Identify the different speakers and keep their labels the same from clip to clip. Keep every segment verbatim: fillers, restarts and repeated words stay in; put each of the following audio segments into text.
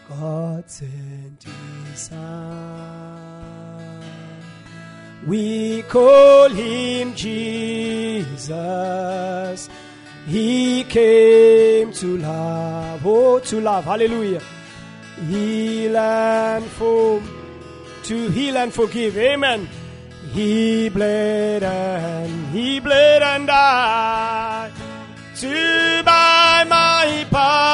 Speaker 1: God sent his Son. We call him Jesus. He came to love, oh, to love, hallelujah. Heal and for, to heal and forgive, amen. He bled and he bled and died to buy my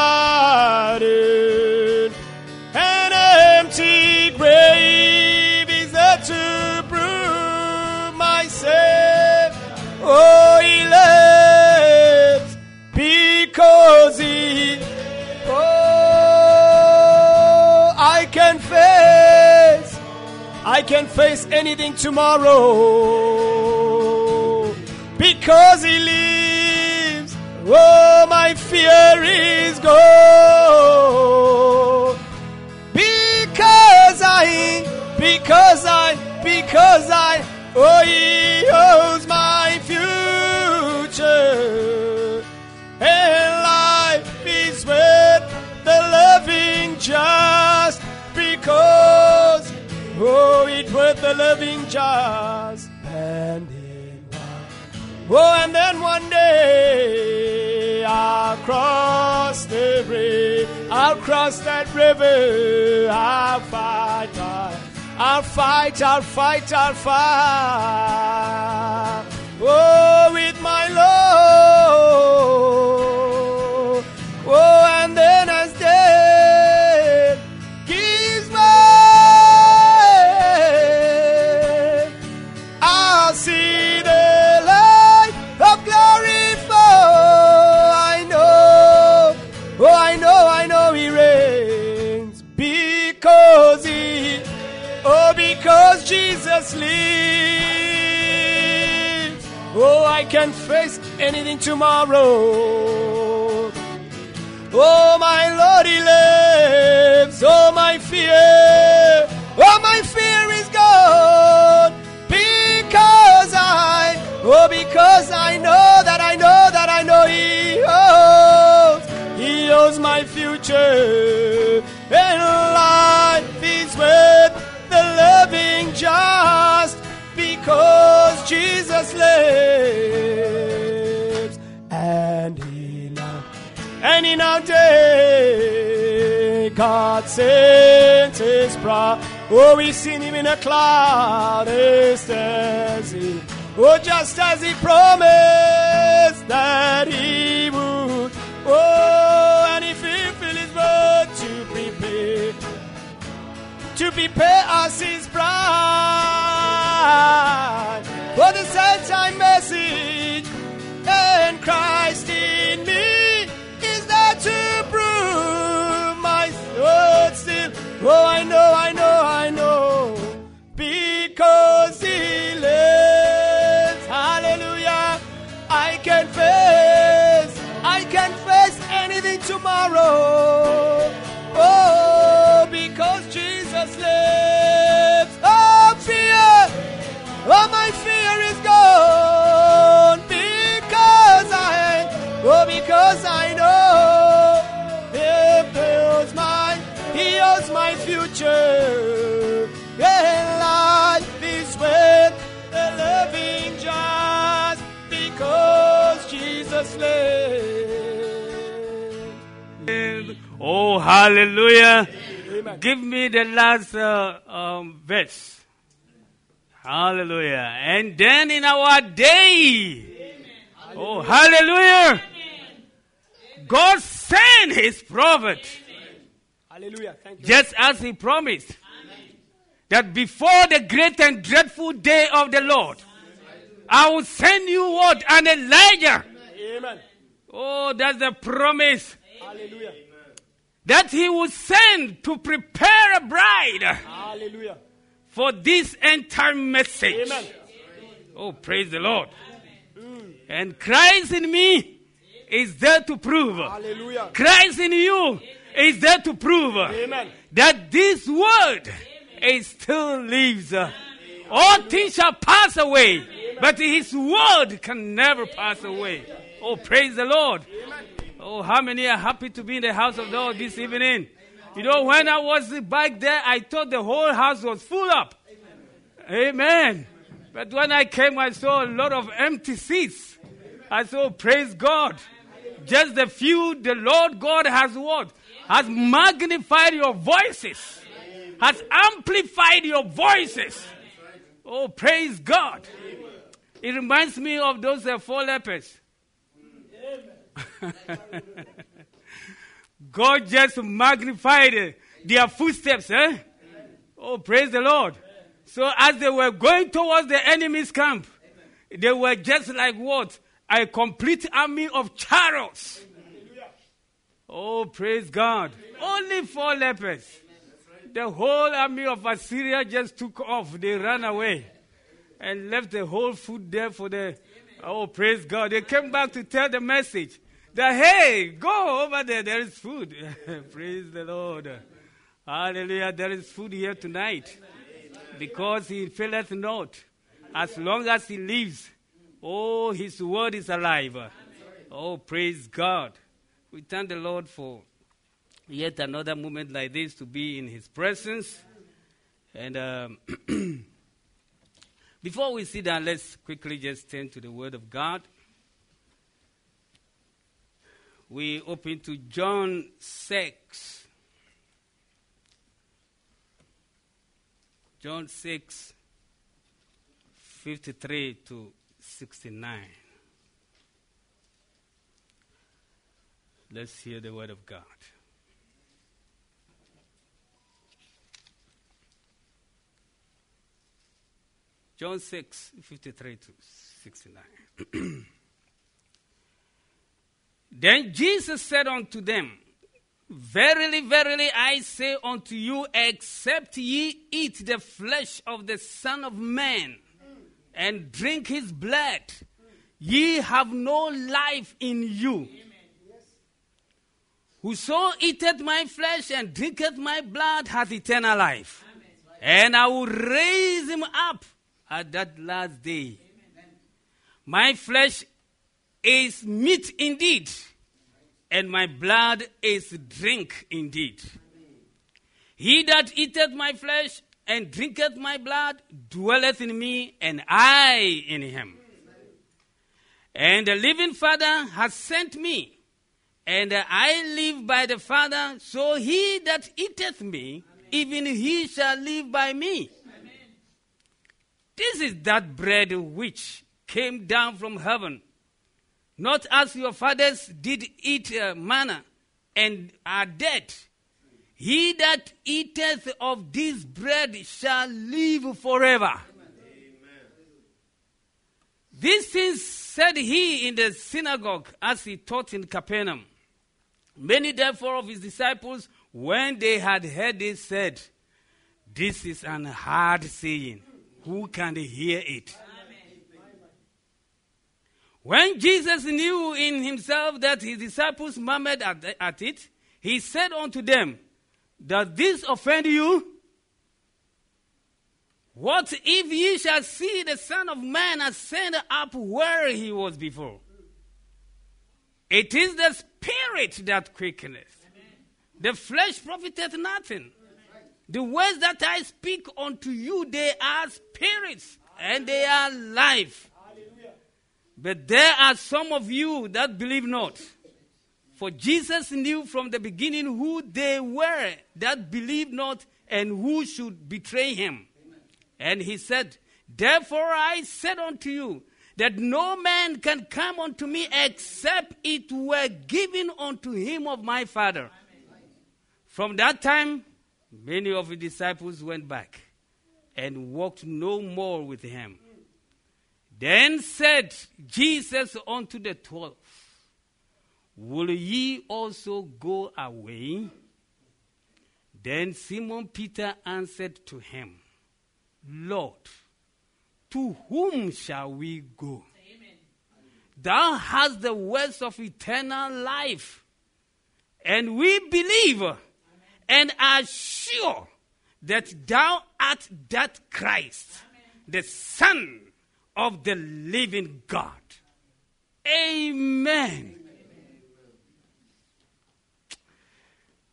Speaker 1: pardon. An empty grave is there to prove my sin. Oh, he lives because he, oh, I can face, I can face anything tomorrow because he lives. Oh, my fear is gone because I, because I, because I, oh, he owes my future, and life is worth the loving just because, oh, it's worth the loving just. And then one, oh, and then one day I'll cross the river, I'll cross that river, I'll fight, I'll fight, I'll fight, I'll fight, oh, with my Lord, oh, and then as death gives way, I'll see the light of glory fall. I know, oh, I know, I know he reigns because he, oh, because Jesus lives. Oh, I can face anything tomorrow. Oh, my Lord, he lives. Oh, my fear, oh, my fear is gone because I, oh, because I know that I know that I know he owes, he owes my future, and life is worth the loving just because Jesus lives. And in our, and in our day, God sent his prophet. Oh, we seen him in a cloud, just as he, oh, just as he promised that he would. Oh, and he fulfilled his word to prepare, to prepare us his bride for the set time message. And Christ in me is there to prove my word still. Oh, I know, I know, I know, because he lives. Hallelujah. I can face, I can face anything tomorrow. Oh, because Jesus lives. Oh, fear, oh, my fear is gone because I, oh, because I know he owes my, he owes my future. And life is worth the living just because Jesus lives.
Speaker 2: Oh, hallelujah.
Speaker 1: Amen.
Speaker 2: Give me the last uh, um, verse. Hallelujah. And then in our day, amen. Oh, hallelujah. Amen. God sent his prophet.
Speaker 1: Amen. Hallelujah. Thank you.
Speaker 2: Just as he promised. Amen. That before the great and dreadful day of the Lord, I will send you what? An Elijah.
Speaker 1: Amen.
Speaker 2: Oh, that's the promise.
Speaker 1: Hallelujah.
Speaker 2: That he will send to prepare a bride.
Speaker 1: Hallelujah.
Speaker 2: For this end time message.
Speaker 1: Amen.
Speaker 2: Oh, praise the Lord. Mm. And Christ in me is there to prove.
Speaker 1: Hallelujah.
Speaker 2: Christ in you is there to prove.
Speaker 1: Amen.
Speaker 2: That this word is still lives. All things shall pass away, amen. But his word can never pass away. Oh, praise the Lord. Oh, how many are happy to be in the house of the Lord this evening? You know, when I was back there, I thought the whole house was full up. Amen. Amen. But when I came, I saw a lot of empty seats. I saw, praise God. Just the few, the Lord God has what? Has magnified your voices. Has amplified your voices. Oh, praise God. It reminds me of those uh, four lepers. God just magnified uh, their footsteps. Eh? Oh, praise the Lord. So as they were going towards the enemy's camp, they were just like what? A complete army of chariots. Oh, praise God. Only four lepers. The whole army of Assyria just took off. They ran away and left the whole food there for the... Oh, praise God. They came back to tell the message that, hey, go over there. There is food. Praise the Lord. Hallelujah. There is food here tonight. Because he faileth not. As long as he lives, oh, his word is alive. Oh, praise God. We thank the Lord for yet another moment like this to be in his presence. And um, before we sit down, let's quickly just turn to the word of God. We open to John six. John six, fifty-three to sixty-nine. Let's hear the word of God. John six, fifty-three to sixty-nine. Then Jesus said unto them, Verily, verily, I say unto you, except ye eat the flesh of the Son of Man and drink his blood, ye have no life in you. Whoso eateth my flesh and drinketh my blood hath eternal life. And I will raise him up at that last day. My flesh is meat indeed, and my blood is drink indeed. He that eateth my flesh and drinketh my blood dwelleth in me, and I in him. And the living Father has sent me, and I live by the Father, so he that eateth me, Amen. Even he shall live by me. Amen. This is that bread which came down from heaven, not as your fathers did eat uh, manna and are dead. He that eateth of this bread shall live forever. Amen. These things said he in the synagogue as he taught in Capernaum. Many therefore of his disciples, when they had heard this, said, This is an hard saying. Who can hear it? Amen. When Jesus knew in himself that his disciples murmured at, at it, he said unto them, Does this offend you? What if ye shall see the Son of Man ascend up where he was before? It is the Spirit that quickeneth. Amen. The flesh profiteth nothing. Amen. The words that I speak unto you, they are spirits, and they are life. Hallelujah. But there are some of you that believe not. For Jesus knew from the beginning who they were that believed not and who should betray him. Amen. And he said, Therefore I said unto you, that no man can come unto me except it were given unto him of my Father. Amen. From that time, many of his disciples went back and walked no more with him. Then said Jesus unto the twelve, Will ye also go away? Then Simon Peter answered to him, Lord, to whom shall we go? Amen. Thou hast the words of eternal life, and we believe Amen. And are sure that thou art that Christ, Amen. The Son of the living God. Amen. Amen.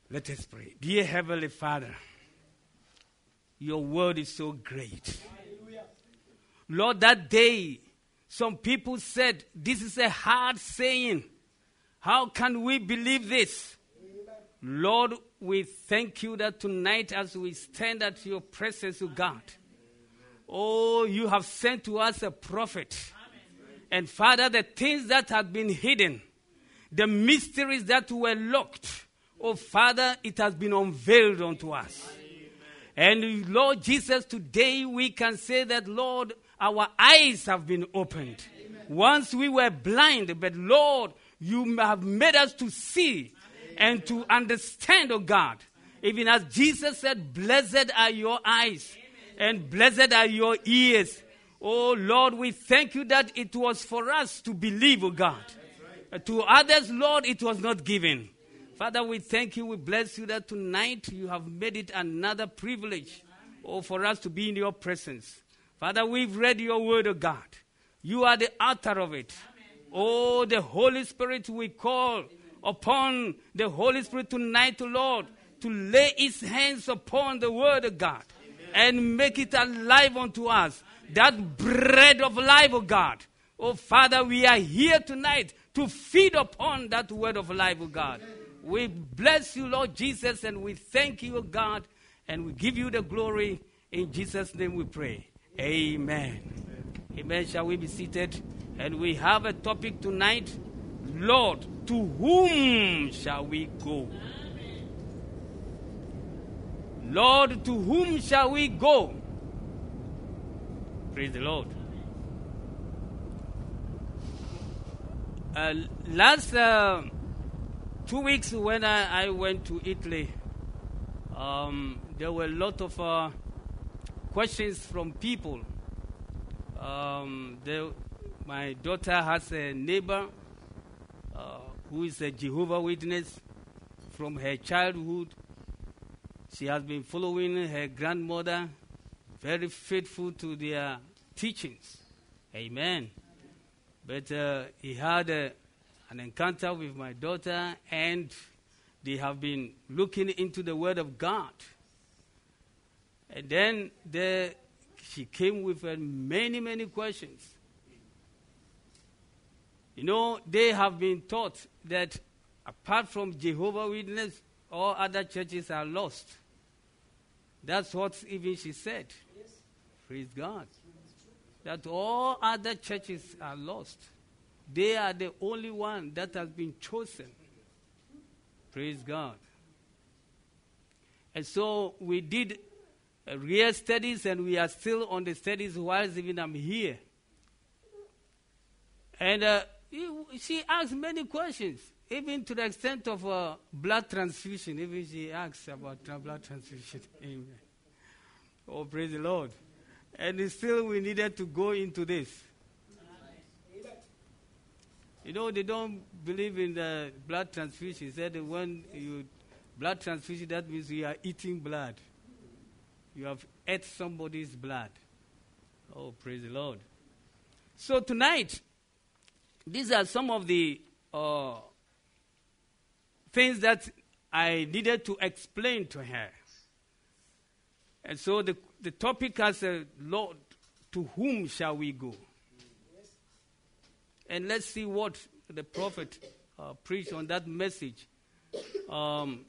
Speaker 2: Let us pray. Dear Heavenly Father, your word is so great. Hallelujah. Lord, that day, some people said, this is a hard saying. How can we believe this? Amen. Lord, we thank you that tonight as we stand at your presence, O God, oh, you have sent to us a prophet. Amen. And Father, the things that have been hidden, the mysteries that were locked, oh Father, it has been unveiled unto us. Amen. And Lord Jesus, today we can say that, Lord, our eyes have been opened. Amen. Once we were blind, but Lord, you have made us to see and to understand, oh God. Even as Jesus said, blessed are your eyes and blessed are your ears. Oh Lord, we thank you that it was for us to believe, oh God. Right. To others, Lord, it was not given. Father, we thank you, we bless you that tonight you have made it another privilege, oh, for us to be in your presence. Father, we've read your word, oh God. You are the author of it. Oh, the Holy Spirit, we call upon the Holy Spirit tonight, Lord, to lay his hands upon the word of God. Amen. And make it alive unto us. That bread of life, oh God. Oh, Father, we are here tonight to feed upon that word of life, oh God. Amen. We bless you, Lord Jesus, and we thank you, oh God, and we give you the glory. In Jesus' name we pray. Amen. Amen. Amen. Shall we be seated? And we have a topic tonight. Lord, to whom shall we go? Amen. Lord, to whom shall we go? Praise the Lord. Uh, last uh, two weeks when I, I went to Italy, um, there were a lot of uh, questions from people. Um, they, My daughter has a neighbor uh, who is a Jehovah's Witness from her childhood. She has been following her grandmother, very faithful to their teachings. Amen. But uh, he had a, an encounter with my daughter, and they have been looking into the Word of God. And then the, she came with uh, many, many questions. You know, they have been taught that apart from Jehovah's Witness, all other churches are lost. That's what even she said. Yes. Praise God. That all other churches are lost. They are the only one that has been chosen. Praise God. And so we did uh, real studies, and we are still on the studies whilst even I'm here. And uh, she asked many questions, even to the extent of uh, blood transfusion. Even she asked about uh, blood transfusion. Amen. Oh, praise the Lord. And still we needed to go into this. Amen. You know, they don't believe in the blood transfusion. He said that when you blood transfusion, that means you are eating blood. You have ate somebody's blood. Oh, praise the Lord. So tonight, these are some of the uh, things that I needed to explain to her. And so the, the topic has a Lord, to whom shall we go? Yes. And let's see what the prophet uh, preached on that message. Um,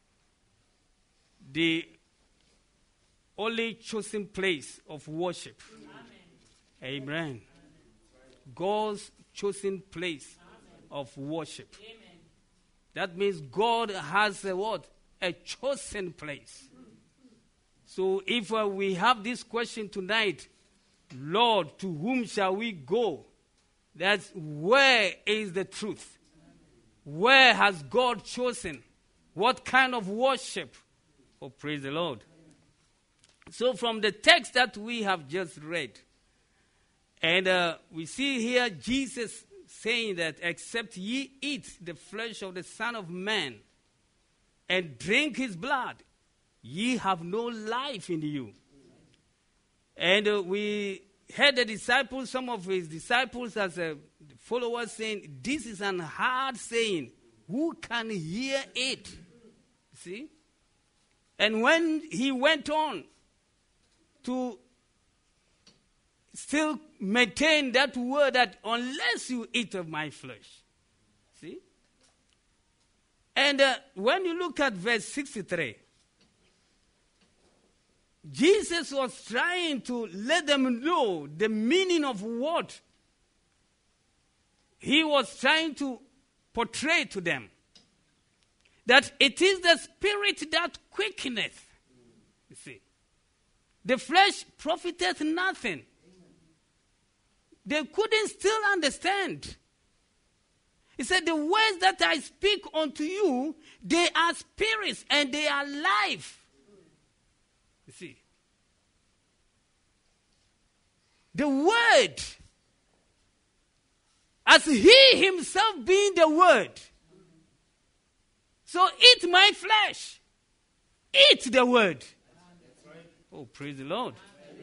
Speaker 2: the only chosen place of worship. Amen. Amen. God's chosen place Amen. Of worship. Amen. That means God has a what? A chosen place. So if uh, we have this question tonight, Lord, to whom shall we go? That's where is the truth? Where has God chosen? What kind of worship? Oh, praise the Lord. So from the text that we have just read, and uh, we see here Jesus saying that, except ye eat the flesh of the Son of Man and drink his blood, ye have no life in you. And uh, we heard the disciples, some of his disciples as uh, followers saying, this is an hard saying. Who can hear it? See? And when he went on to still maintain that word that unless you eat of my flesh. See? And uh, when you look at verse sixty-three, Jesus was trying to let them know the meaning of what he was trying to portray to them. That it is the spirit that quickeneth. You see. The flesh profiteth nothing. They couldn't still understand. He said, the words that I speak unto you, they are spirits and they are life. You see. The word, as he himself being the word. So eat my flesh. Eat the word. Oh, praise the Lord.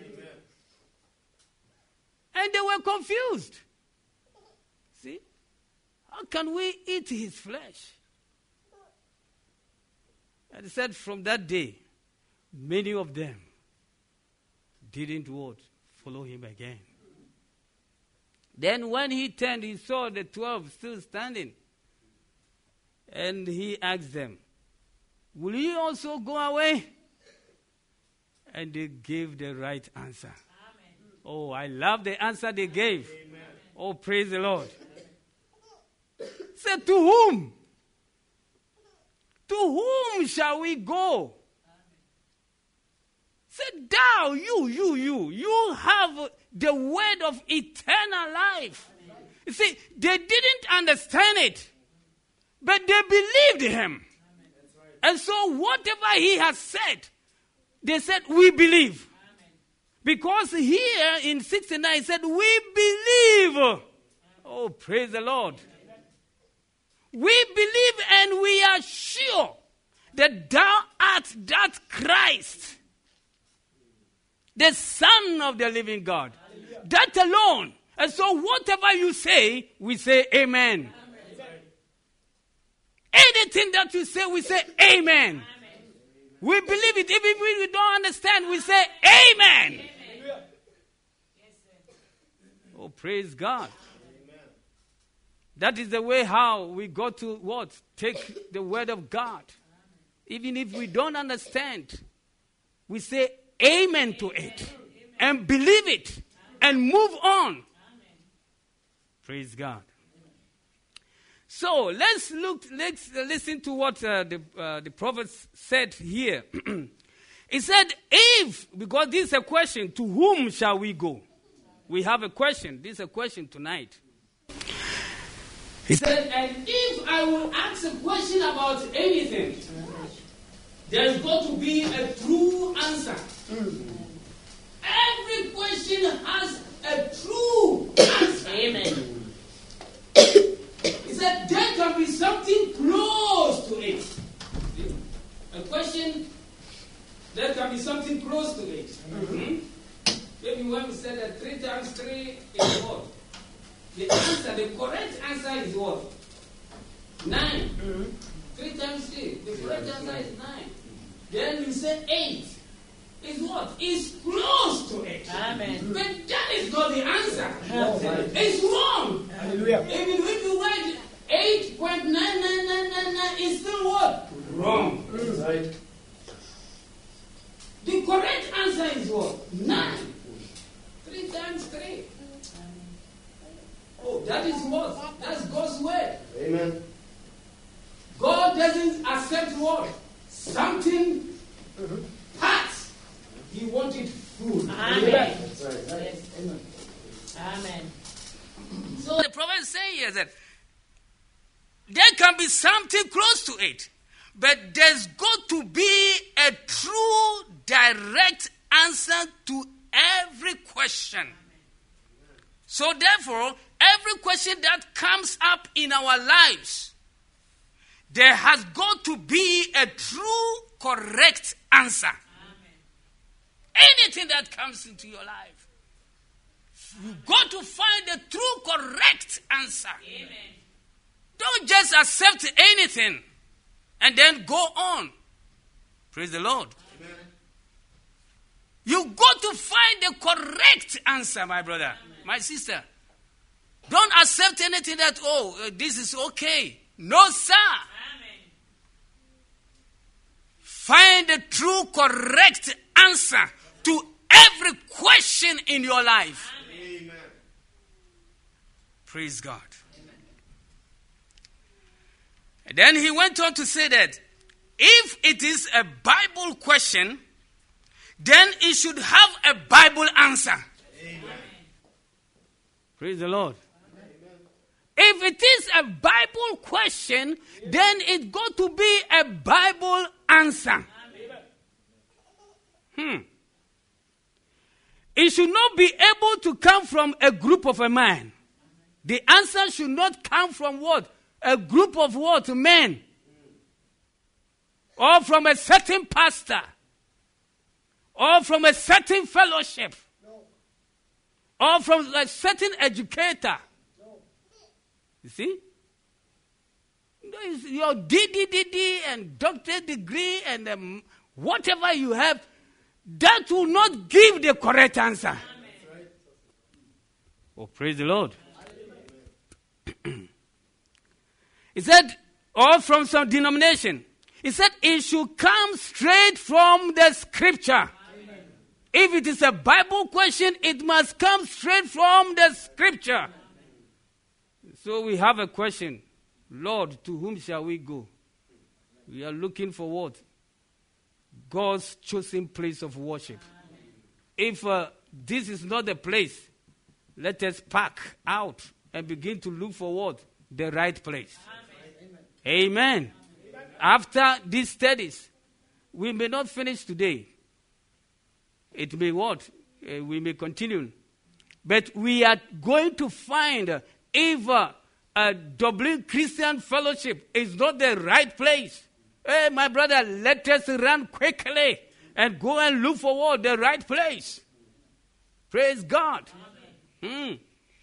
Speaker 2: And they were confused. See? How can we eat his flesh? And he said from that day, many of them didn't what? Follow him again. Then when he turned, he saw the twelve still standing. And he asked them, will you also go away? And they gave the right answer. Amen. Oh, I love the answer they gave. Amen. Oh, praise the Lord. Said, to whom? To whom shall we go? Said, thou, you, you, you, you have the word of eternal life. Amen. You see, they didn't understand it, but they believed him. Right. And so whatever he has said, they said, we believe. Amen. Because here in sixty-nine, he said, we believe. Amen. Oh, praise the Lord. Amen. We believe and we are sure that thou art that Christ, the Son of the living God. Hallelujah. That alone. And so whatever you say, we say amen. Amen. Anything that you say, we say amen. Amen. We believe it. Even if we don't understand, we say amen. Amen. Oh, praise God. Amen. That is the way how we got to what? Take the word of God. Even if we don't understand, we say amen to it. Amen. And believe it. Amen. And move on. Amen. Praise God. So let's look. Let's listen to what uh, the uh, the prophet said here. He said, "If because this is a question, to whom shall we go?" We have a question. This is a question tonight. He said, "And if I will ask a question about anything, there's got to be a true answer. Every question has a true answer." Amen. He said, there can be something close to it. A question, there can be something close to it. Mm-hmm. Maybe when we said that three times three is what? The answer, the correct answer is what? Nine. Mm-hmm. Three times three. The correct answer is nine. Then we say eight. Is what? Is close to it. Amen. But that is not the answer. Amen. It's wrong. Hallelujah. Even if you write eight point nine nine nine nine nine, it's still what? Wrong. That's right. The correct answer is what? Nine. Three times three. Oh, that is what? That's God's word. Amen. God doesn't accept what? Something mm-hmm. parts. He wanted food. Amen. That's right. Yes. Amen. Amen. So the prophet is saying here that there can be something close to it, but there's got to be a true, direct answer to every question. So therefore, every question that comes up in our lives, there has got to be a true, correct answer. Anything that comes into your life, you've got to find the true, correct answer. Amen. Don't just accept anything and then go on. Praise the Lord. Amen. You got to find the correct answer, my brother, Amen. My sister. Don't accept anything that, oh, uh, this is okay. No, sir. Amen. Find the true, correct answer to every question in your life. Amen. Praise God. Amen. And then he went on to say that if it is a Bible question, then it should have a Bible answer. Amen. Praise the Lord. Amen. If it is a Bible question, then it's got to be a Bible answer. Hmm. It should not be able to come from a group of a man. The answer should not come from what? A group of what? Men. Or from a certain pastor. Or from a certain fellowship. No. Or from a certain educator. No. You see? Your D D D D and doctorate degree and um, whatever you have, that will not give the correct answer. Amen. Oh, praise the Lord. He said, or from some denomination. He said it should come straight from the scripture. Amen. If it is a Bible question, it must come straight from the scripture. Amen. So we have a question. Lord, to whom shall we go? We are looking for what? God's chosen place of worship. Amen. If uh, this is not the place, let us pack out and begin to look for what? The right place. Amen. Amen. Amen. After these studies, we may not finish today. It may what? Uh, we may continue. But we are going to find uh, if uh, a Dublin Christian Fellowship is not the right place. Hey, my brother, let us run quickly and go and look for what? The right place. Praise God. Hmm.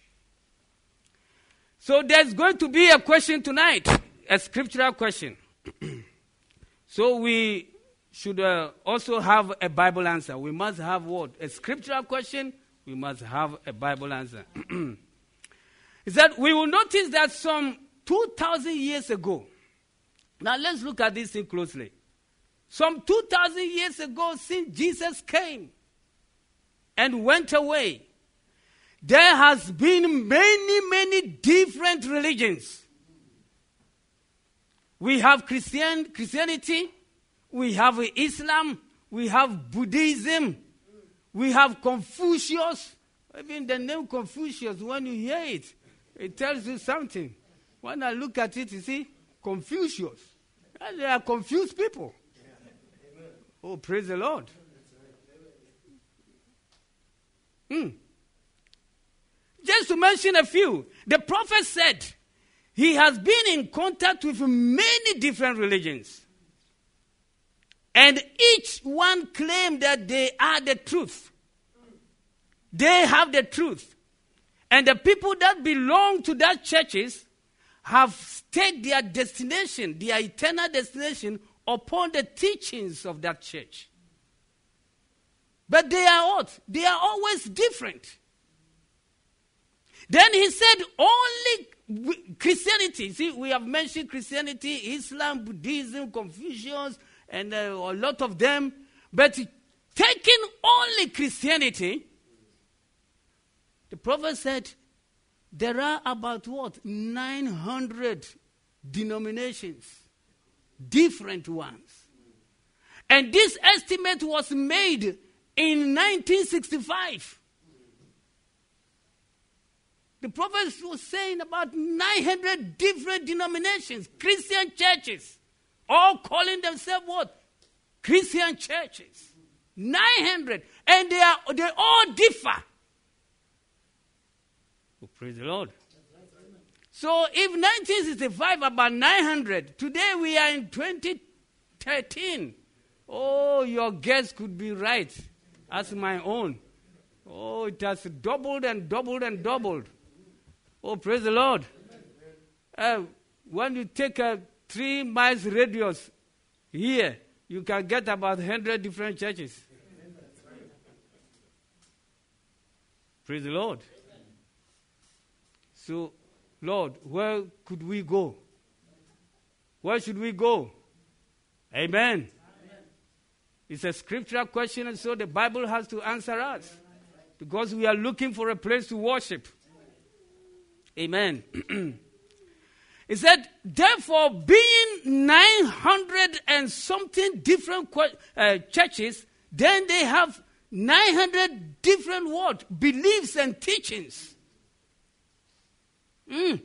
Speaker 2: So there's going to be a question tonight, a scriptural question. So we should uh, also have a Bible answer. We must have what? A scriptural question. We must have a Bible answer. Is that we will notice that some two thousand years ago, now let's look at this thing closely. Some two thousand years ago, since Jesus came and went away, there has been many, many different religions. We have Christian Christianity, we have Islam, we have Buddhism, we have Confucius. Even the name Confucius, when you hear it, it tells you something. When I look at it, you see, Confucius. And they are confused people. Oh, praise the Lord. Hmm. Just to mention a few, the prophet said he has been in contact with many different religions. And each one claimed that they are the truth. They have the truth. And the people that belong to that churches have staked their destination, their eternal destination, upon the teachings of that church. But they are what? They are always different. Then he said only Christianity. See, we have mentioned Christianity, Islam, Buddhism, Confucius, and uh, a lot of them. But taking only Christianity, the prophet said there are about what? nine hundred denominations. Different ones. And this estimate was made in nineteen sixty-five. The prophet was saying about nine hundred different denominations, Christian churches, all calling themselves what? Christian churches. nine hundred. And they are they all differ. Oh, praise the Lord. So if nineteen sixty-five about nine hundred, today we are in twenty thirteen. Oh, your guess could be right as my own. Oh, it has doubled and doubled and doubled. Oh, praise the Lord. Uh, when you take a three miles radius here, you can get about one hundred different churches. Praise the Lord. So, Lord, where could we go? Where should we go? Amen. Amen. It's a scriptural question, and so the Bible has to answer us. Because we are looking for a place to worship. Amen. It said, therefore, being nine hundred and something different uh, churches, then they have nine hundred different what? Beliefs and teachings. Mm.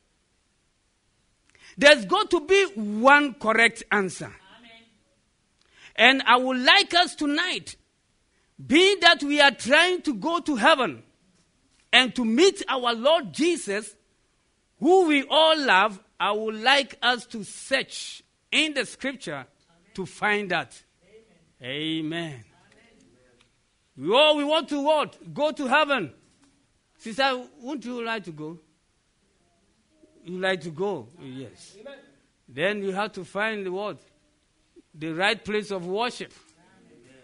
Speaker 2: There's got to be one correct answer. Amen. And I would like us tonight, being that we are trying to go to heaven and to meet our Lord Jesus, who we all love, I would like us to search in the scripture Amen. To find that. Amen. Amen. Amen. We all we want to what? Go to heaven. Sister, wouldn't you like to go? You like to go? Yes. Amen. Then you have to find the what? The right place of worship. Amen.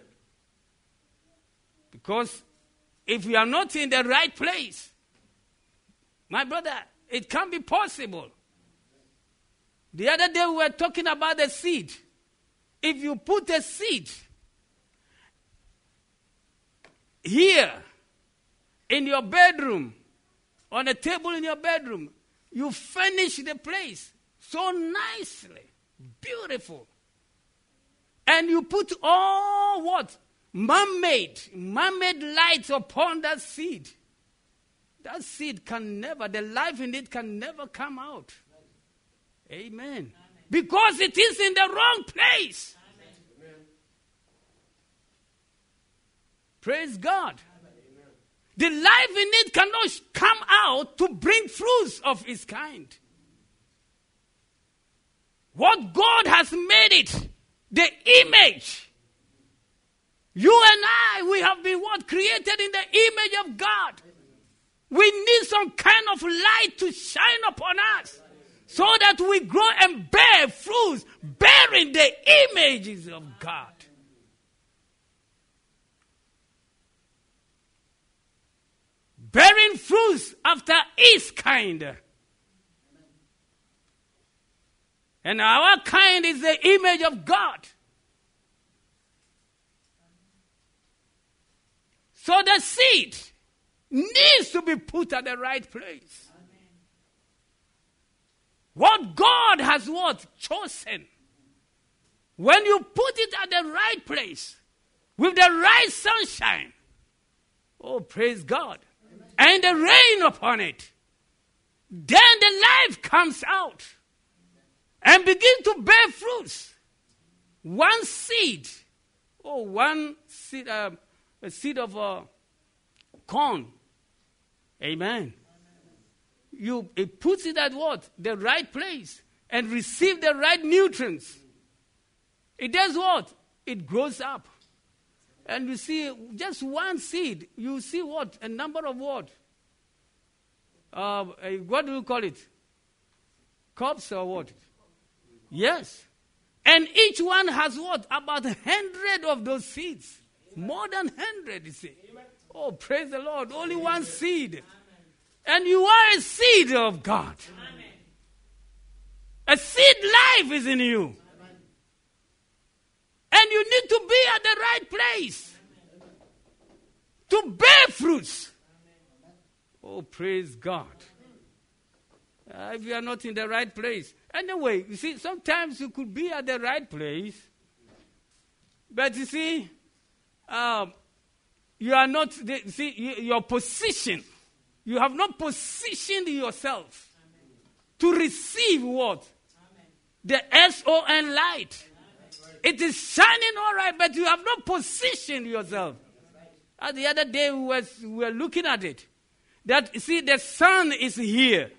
Speaker 2: Because if we are not in the right place, my brother, it can't be possible. The other day we were talking about the seed. If you put a seed here in your bedroom, on a table in your bedroom, you furnish the place so nicely, beautiful. And you put all what? Man-made, man-made lights upon that seed. That seed can never, the life in it can never come out. Amen. Amen. Because it is in the wrong place. Amen. Praise God. Amen. The life in it cannot come out to bring fruits of its kind. What God has made it, the image. You and I, we have been what? Created in the image of God. We need some kind of light to shine upon us so that we grow and bear fruits bearing the images of God. Bearing fruits after his kind. And our kind is the image of God. So the seed needs to be put at the right place. Amen. What God has what? Chosen. When you put it at the right place, with the right sunshine, oh, praise God, Amen. And the rain upon it, then the life comes out and begin to bear fruits. One seed, oh, one seed, uh, a seed of uh, corn. Amen. Amen. You it puts it at what? The right place and receive the right nutrients. It does what? It grows up. And you see just one seed, you see what? A number of what? Uh, what do you call it? Cups or what? Yes. And each one has what? About a hundred of those seeds. More than hundred, you see. Oh, praise the Lord. Only one seed. Amen. And you are a seed of God. Amen. A seed life is in you. Amen. And you need to be at the right place. Amen. To bear fruits. Amen. Oh, praise God. Uh, if you are not in the right place. Anyway, you see, sometimes you could be at the right place. But you see, um, you are not, the, see, you, your position, you have not positioned yourself Amen. To receive what? Amen. The S O N light. Amen. It is shining all right, but you have not positioned yourself. Right. The other day we were, we were looking at it. That, see, the sun is here.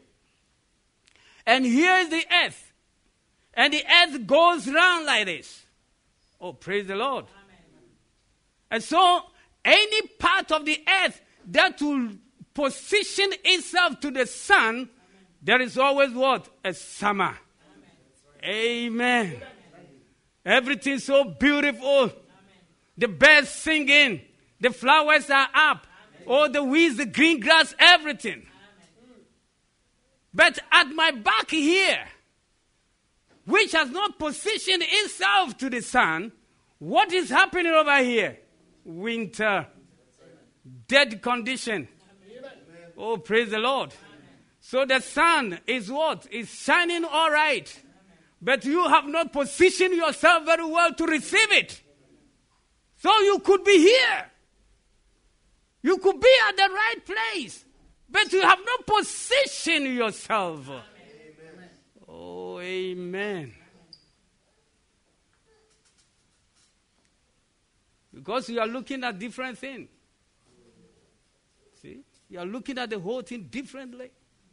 Speaker 2: And here is the earth. And the earth goes round like this. Oh, praise the Lord. Amen. And so, any part of the earth that will position itself to the sun, Amen. There is always what? A summer. Amen. Amen. Amen. Everything so beautiful. Amen. The birds singing. The flowers are up. Amen. All the weeds, the green grass, everything. Amen. But at my back here, which has not positioned itself to the sun, what is happening over here? Winter. Dead condition. Amen. Oh, praise the Lord. Amen. So the sun is what? Is shining all right. Amen. But you have not positioned yourself very well to receive it. So you could be here. You could be at the right place. But you have not positioned yourself. Amen. Oh, amen. Because you are looking at different things. See? You are looking at the whole thing differently.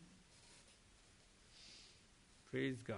Speaker 2: Praise God.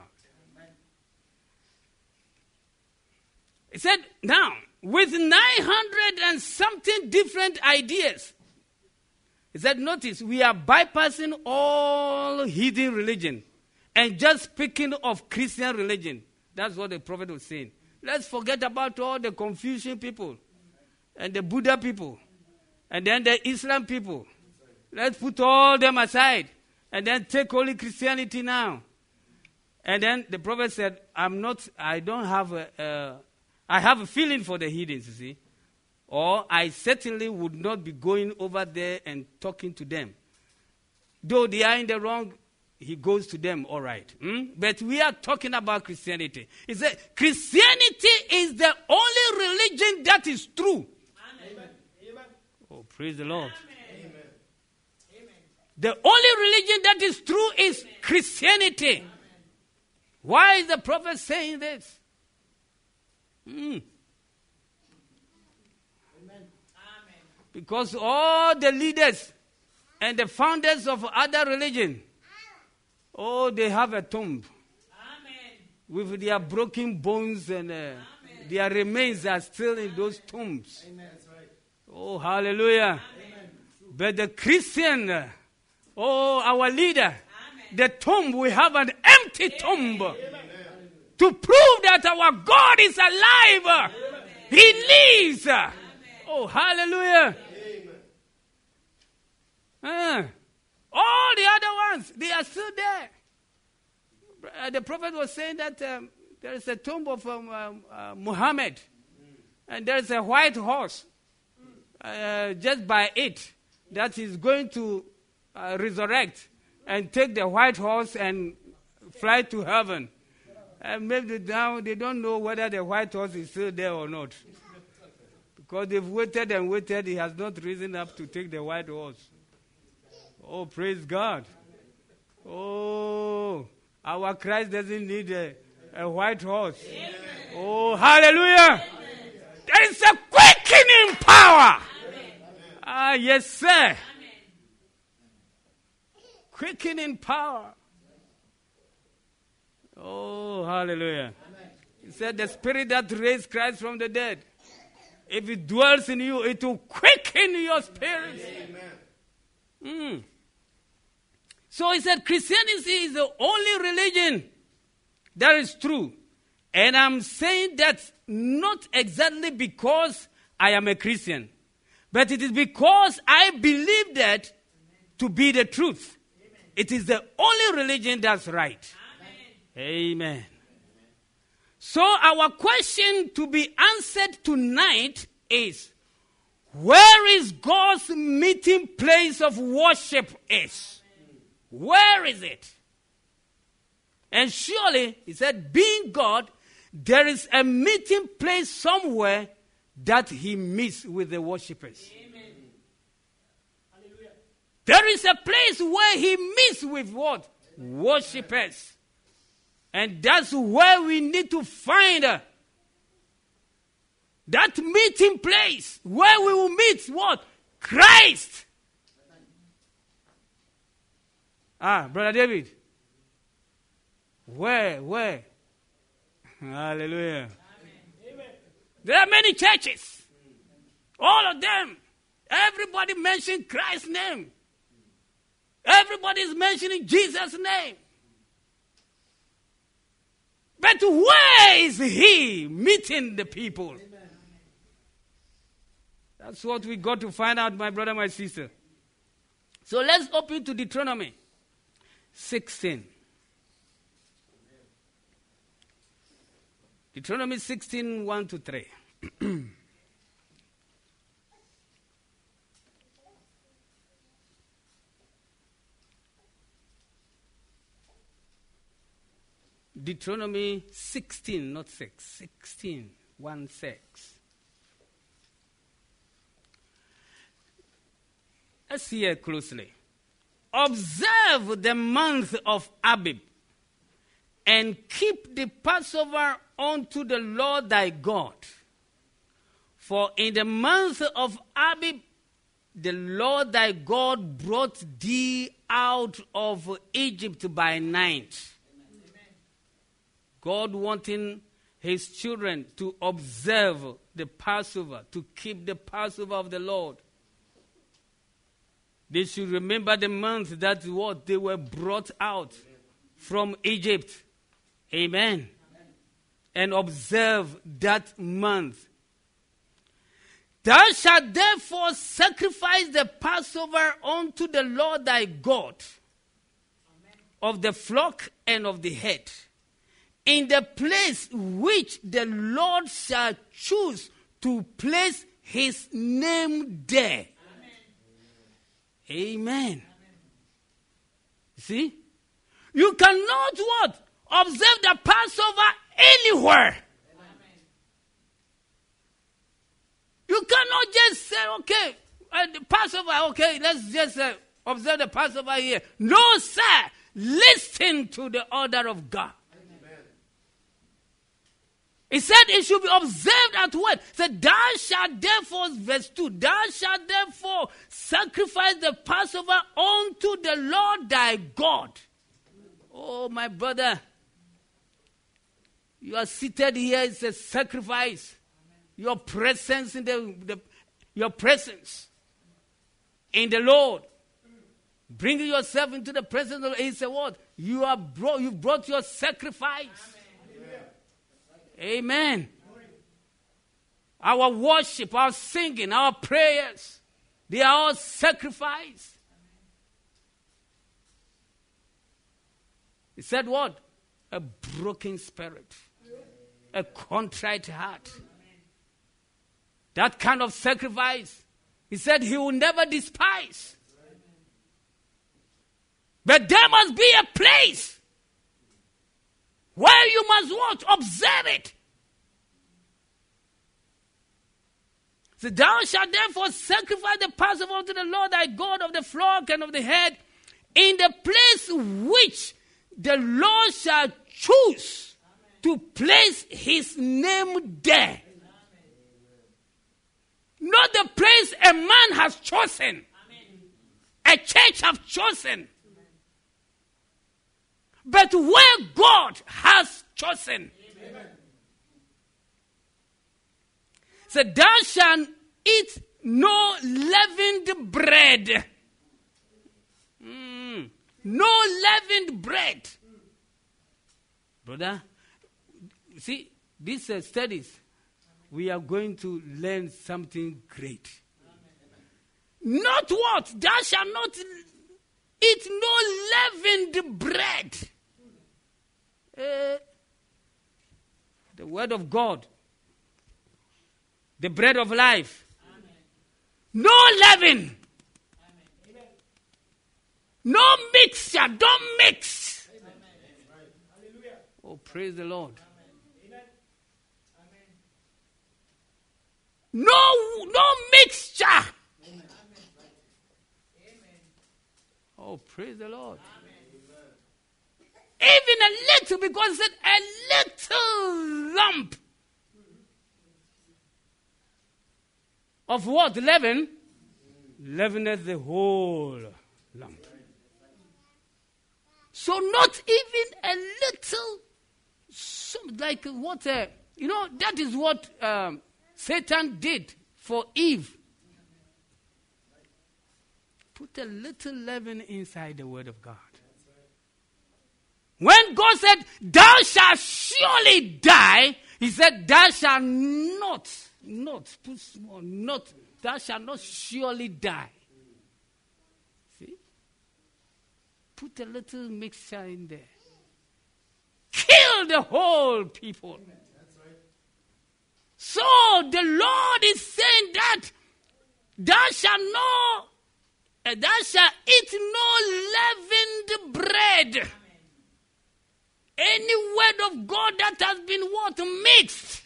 Speaker 2: He said, now, with nine hundred and something different ideas, he said, notice, we are bypassing all hidden religion and just speaking of Christian religion. That's what the prophet was saying. Let's forget about all the Confucian people and the Buddha people and then the Islam people. Let's put all them aside and then take only Christianity now. And then the prophet said, I'm not, I don't have a, a I have a feeling for the heathens, you see. Or I certainly would not be going over there and talking to them. Though they are in the wrong, he goes to them, all right. Hmm? But we are talking about Christianity. He said, Christianity is the only religion that is true. Amen. Oh, praise the Lord. Amen. The only religion that is true is Christianity. Amen. Why is the prophet saying this? Mm. Because all the leaders and the founders of other religion, oh, they have a tomb. Amen. With their broken bones and uh, their remains are still in those tombs. Amen. Oh, hallelujah. Amen. But the Christian, uh, oh, our leader, Amen. The tomb, we have an empty tomb. Amen. To prove that our God is alive. Amen. He lives. Amen. Oh, hallelujah. Uh, all the other ones, they are still there. Uh, the prophet was saying that um, there is a tomb of um, um, uh, Muhammad. Mm. And there is a white horse uh, just by it that is going to uh, resurrect and take the white horse and fly to heaven. And maybe now they don't know whether the white horse is still there or not. Because they've waited and waited, he has not risen up to take the white horse. Oh, praise God. Oh, our Christ doesn't need a, a white horse. Amen. Oh, hallelujah. Amen. There is a quickening power. Amen. Ah, yes, sir. Amen. Quickening power. Oh, hallelujah. Amen. He said, the spirit that raised Christ from the dead, if it dwells in you, it will quicken your spirit. Amen. Mm. So he said, Christianity is the only religion that is true. And I'm saying that not exactly because I am a Christian, but it is because I believe that to be the truth. Amen. It is the only religion that's right. Amen. Amen. So our question to be answered tonight is, where is God's meeting place of worship is? Where is it? And surely, he said, being God, there is a meeting place somewhere that he meets with the worshippers. Amen. Hallelujah. There is a place where he meets with what? Amen. Worshippers. And that's where we need to find uh, that meeting place where we will meet what? Christ. Ah, Brother David. Where? Where? Hallelujah. Amen. There are many churches. All of them. Everybody mentioning Christ's name. Everybody is mentioning Jesus' name. But where is he meeting the people? Amen. That's what we got to find out, my brother, my sister. So let's open to Deuteronomy sixteen. Deuteronomy sixteen, one to three. Deuteronomy sixteen, not six. sixteen, one, six. Let's see here closely. Observe the month of Abib and keep the Passover unto the Lord thy God. For in the month of Abib, the Lord thy God brought thee out of Egypt by night. God wanting his children to observe the Passover, to keep the Passover of the Lord. They should remember the month that what they were brought out from Egypt. Amen. Amen. And observe that month. Thou shalt therefore sacrifice the Passover unto the Lord thy God, Amen, of the flock and of the head, in the place which the Lord shall choose to place his name there. Amen. Amen. See? You cannot what? Observe the Passover anywhere. Amen. You cannot just say, okay, uh, the Passover, okay, let's just uh, observe the Passover here. No, sir. Listen to the order of God. He said it should be observed at what? He said, thou shalt therefore, verse two, thou shalt therefore sacrifice the Passover unto the Lord thy God. Oh, my brother, you are seated here, it's a sacrifice. Your presence in the, the your presence in the Lord. Bringing yourself into the presence of the Lord. He said what? You are brought, you brought your sacrifice. Amen. Our worship, our singing, our prayers, they are all sacrifice. He said what? A broken spirit. A contrite heart. That kind of sacrifice, he said he will never despise. But there must be a place where you must what? Observe it. So thou shalt therefore sacrifice the Passover unto the Lord thy God of the flock and of the head in the place which the Lord shall choose to place his name there. Not the place a man has chosen. A church have chosen. But where God has chosen. Amen. So thou shalt eat no leavened bread. Mm. No leavened bread. Brother, see, these uh, studies, we are going to learn something great. Amen. Not what? Thou shalt not eat no leavened bread. Uh, the word of God, the bread of life. Amen. No leaven. Amen. No mixture. Don't mix. Amen. Oh, praise the Lord. Amen. No, no mixture. Amen. Oh, praise the Lord. Even a little, because it's a little lump of what? Leaven? Leaveneth the whole lump. So not even a little, some, like what, uh, you know, that is what um, Satan did for Eve. Put a little leaven inside the word of God. When God said, thou shalt surely die, he said, thou shalt not, not, too small, not, thou shalt not surely die. See? Put a little mixture in there. Kill the whole people. So the Lord is saying that thou shalt not, uh, thou shalt eat no leavened bread. Any word of God that has been what? Mixed.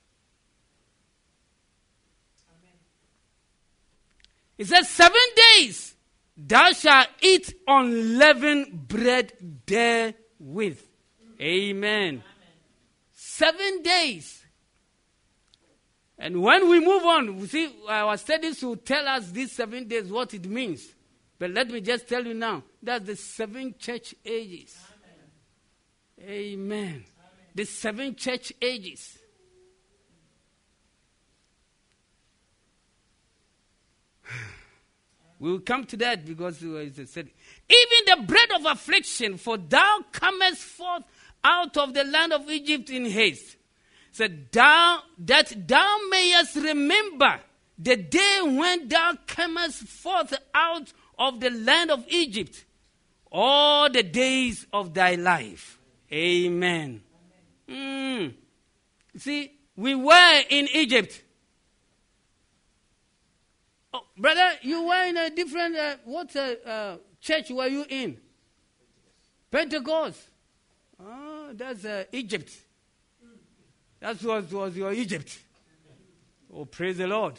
Speaker 2: Amen. It says seven days thou shalt eat unleavened bread therewith. Amen. Amen. Seven days. And when we move on, we see our studies will tell us these seven days what it means. But let me just tell you now, that's the seven church ages. Amen. Amen. Amen. The seven church ages. We will come to that because it said, even the bread of affliction, for thou comest forth out of the land of Egypt in haste. Said, thou, that thou mayest remember the day when thou camest forth out of the land of Egypt, all the days of thy life. Amen. Mm. See, we were in Egypt. Oh, brother, you were in a different, uh, what uh, uh, church were you in? Pentecost. Oh, that's uh, Egypt. That was, was your Egypt. Oh, praise the Lord.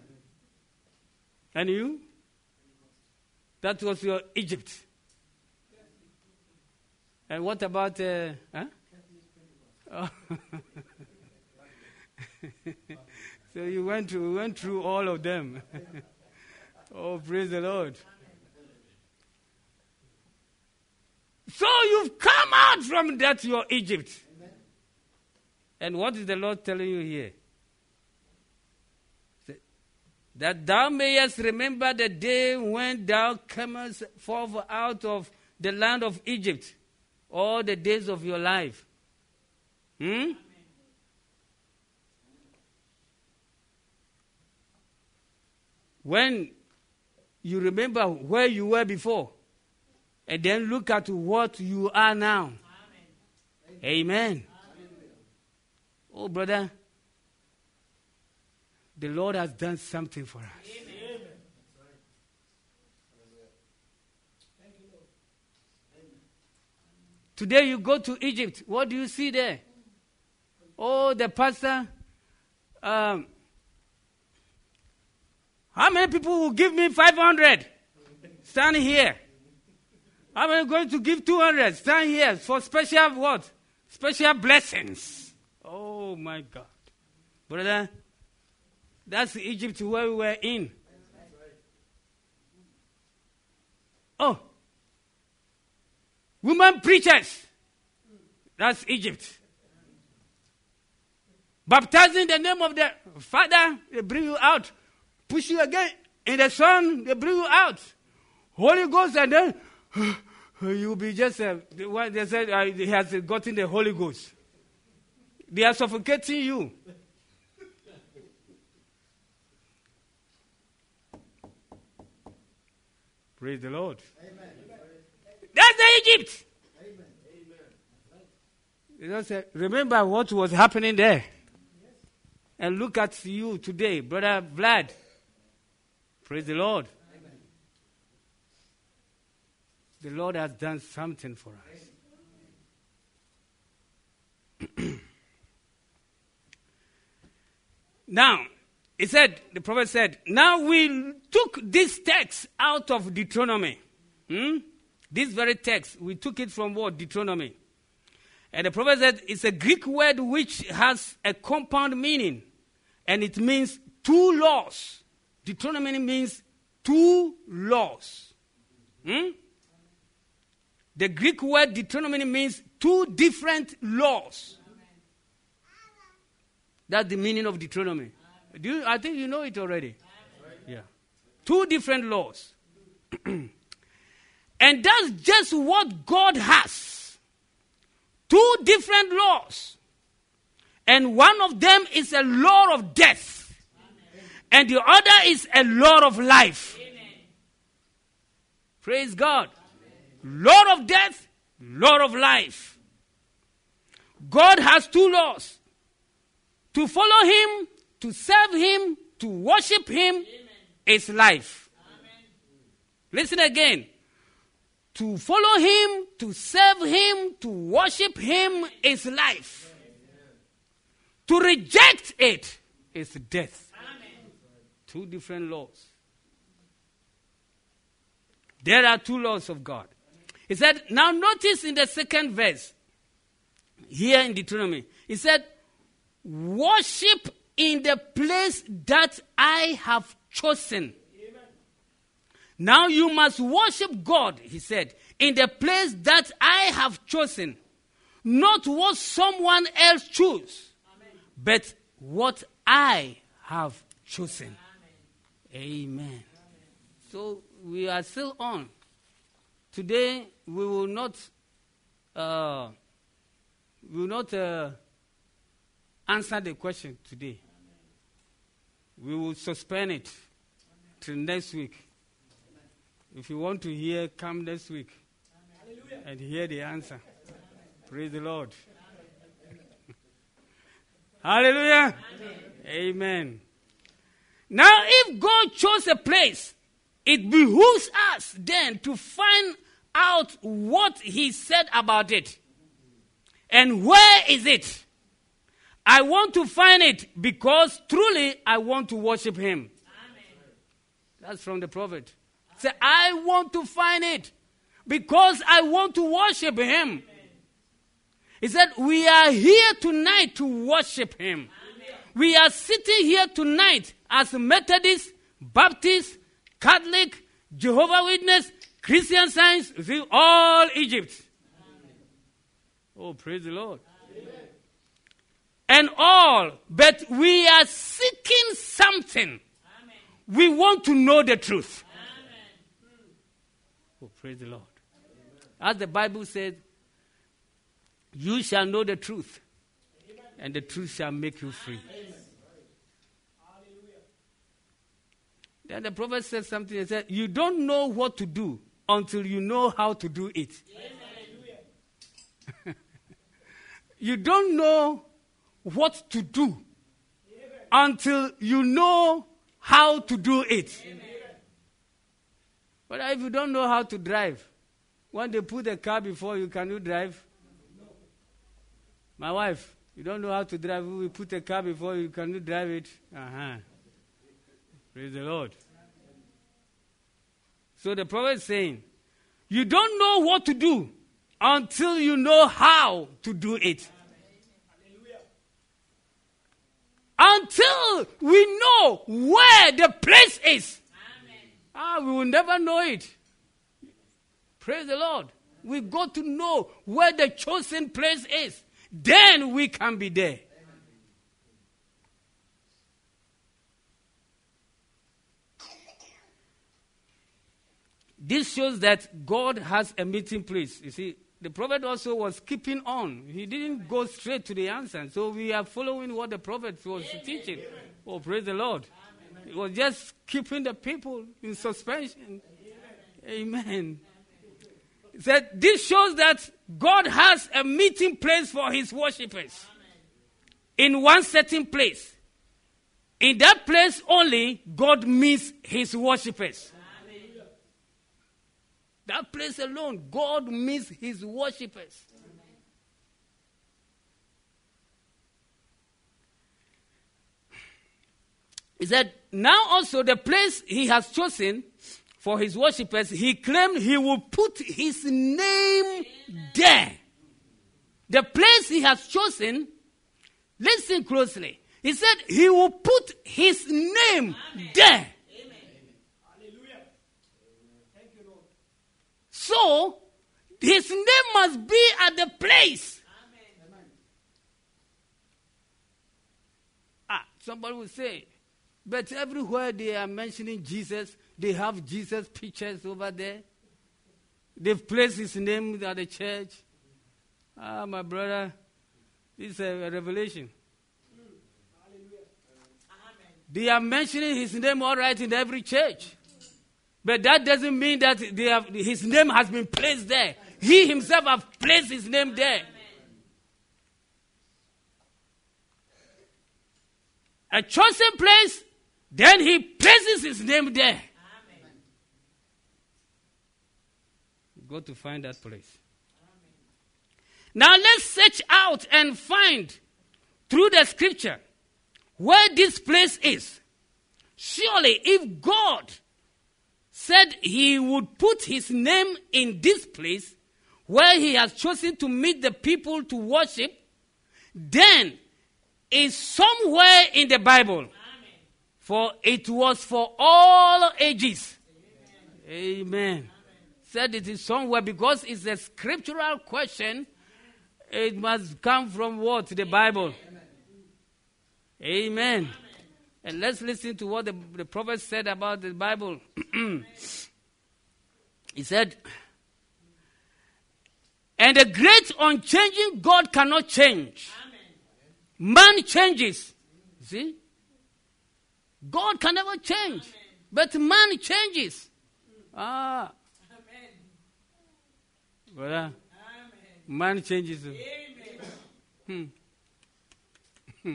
Speaker 2: And you? That was your Egypt. And what about... Uh, huh? Oh. So you went through, went through all of them. Oh, praise the Lord. So you've come out from that your Egypt. And what is the Lord telling you here? That thou mayest remember the day when thou camest forth out of the land of Egypt, all the days of your life. Hmm? When you remember where you were before, and then look at what you are now. Amen. Amen. Oh, brother, the Lord has done something for us. Amen. Today you go to Egypt. What do you see there? Oh, the pastor. Um, how many people will give me five hundred? Stand here. How many are going to give two hundred? Stand here for special what? Special blessings. Oh, my God. Brother, that's Egypt where we were in. Oh. Women preachers. That's Egypt. Baptizing the name of the Father, they bring you out. Push you again. In the Son, they bring you out. Holy Ghost, and then you'll be just, uh, what they said, uh, he has gotten the Holy Ghost. They are suffocating you. Praise the Lord. Amen. That's the Egypt. Amen. You know, say, remember what was happening there. And look at you today, Brother Vlad. Praise the Lord. Amen. The Lord has done something for us. Now, he said, the prophet said, now we took this text out of Deuteronomy. Hmm? This very text, we took it from what? Deuteronomy. And the prophet said, it's a Greek word which has a compound meaning. And it means two laws. Deuteronomy means two laws. Hmm? The Greek word Deuteronomy means two different laws. That's the meaning of Deuteronomy. Do you, I think you know it already. Yeah. Two different laws. And that's just what God has. two different laws. And one of them is a law of death. Amen. And the other is a law of life. Amen. Praise God. Amen. Law of death, law of life. God has two laws. To follow him, to serve him, to worship him, Amen. Is life. Amen. Listen again. To follow him, to serve him, to worship him is life. Amen. To reject it is death. Amen. Two different laws. There are two laws of God. He said, now notice in the second verse, here in Deuteronomy, he said, worship in the place that I have chosen. Amen. Now you must worship God, he said, in the place that I have chosen. Not what someone else chose, Amen. But what I have chosen. Amen. Amen. Amen. So we are still on. Today we will not, uh, we will not uh, answer the question today. We will suspend it till next week. If you want to hear, come next week and hear the answer. Praise the Lord. Hallelujah. Amen. Amen. Now, if God chose a place, it behooves us then to find out what he said about it. And where is it? I want to find it because truly I want to worship him. Amen. That's from the prophet. Say, I want to find it because I want to worship him. Amen. He said, we are here tonight to worship him. Amen. We are sitting here tonight as Methodist, Baptist, Catholic, Jehovah's Witness, Christian Science, all Egypt. Amen. Oh, praise the Lord. Amen. And all, but we are seeking something. Amen. We want to know the truth. Amen. Oh, praise the Lord. Amen. As the Bible said, you shall know the truth, Amen. And the truth shall make you free. Amen. Then the prophet said something. He said, you don't know what to do until you know how to do it. You don't know what to do Amen. Until you know how to do it. Amen. But if you don't know how to drive, when they put a car before you, can you drive? No. My wife, you don't know how to drive. We put a car before you, can you drive it? Uh-huh. Praise the Lord. So the prophet is saying, you don't know what to do until you know how to do it. Until we know where the place is. Amen. Ah, we will never know it. Praise the Lord. We got to know where the chosen place is. Then we can be there. Amen. This shows that God has a meeting place. You see, the prophet also was keeping on. He didn't go straight to the answer. So we are following what the prophet was Amen. Teaching. Amen. Oh, praise the Lord. Amen. He was just keeping the people in suspension. Amen. Amen. He said, this shows that God has a meeting place for his worshippers. Amen. In one certain place. In that place only, God meets his worshippers. That place alone, God meets his worshippers. Amen. He said, now also the place he has chosen for his worshippers, he claimed he will put his name Amen. There. The place he has chosen, listen closely. He said he will put his name Amen. There. So, his name must be at the place. Amen. Ah, somebody will say, but everywhere they are mentioning Jesus, they have Jesus pictures over there. They've placed his name at the church. Ah, my brother, this is a revelation. They are mentioning his name all right in every church. But that doesn't mean that they have, his name has been placed there. He himself has placed his name there. A chosen place, then he places his name there. Amen. Go to find that place. Amen. Now let's search out and find through the scripture where this place is. Surely if God said he would put his name in this place where he has chosen to meet the people to worship, then it's somewhere in the Bible. Amen. For it was for all ages. Amen. Amen. Amen. Said it is somewhere because it's a scriptural question. It must come from what? The Bible. Amen. Amen. Amen. And let's listen to what the, the prophet said about the Bible. He said, and the great unchanging God cannot change. Amen. Man changes. See? God can never change. Amen. But man changes. Ah. Amen. Brother, Amen. Man changes. Amen. Hmm.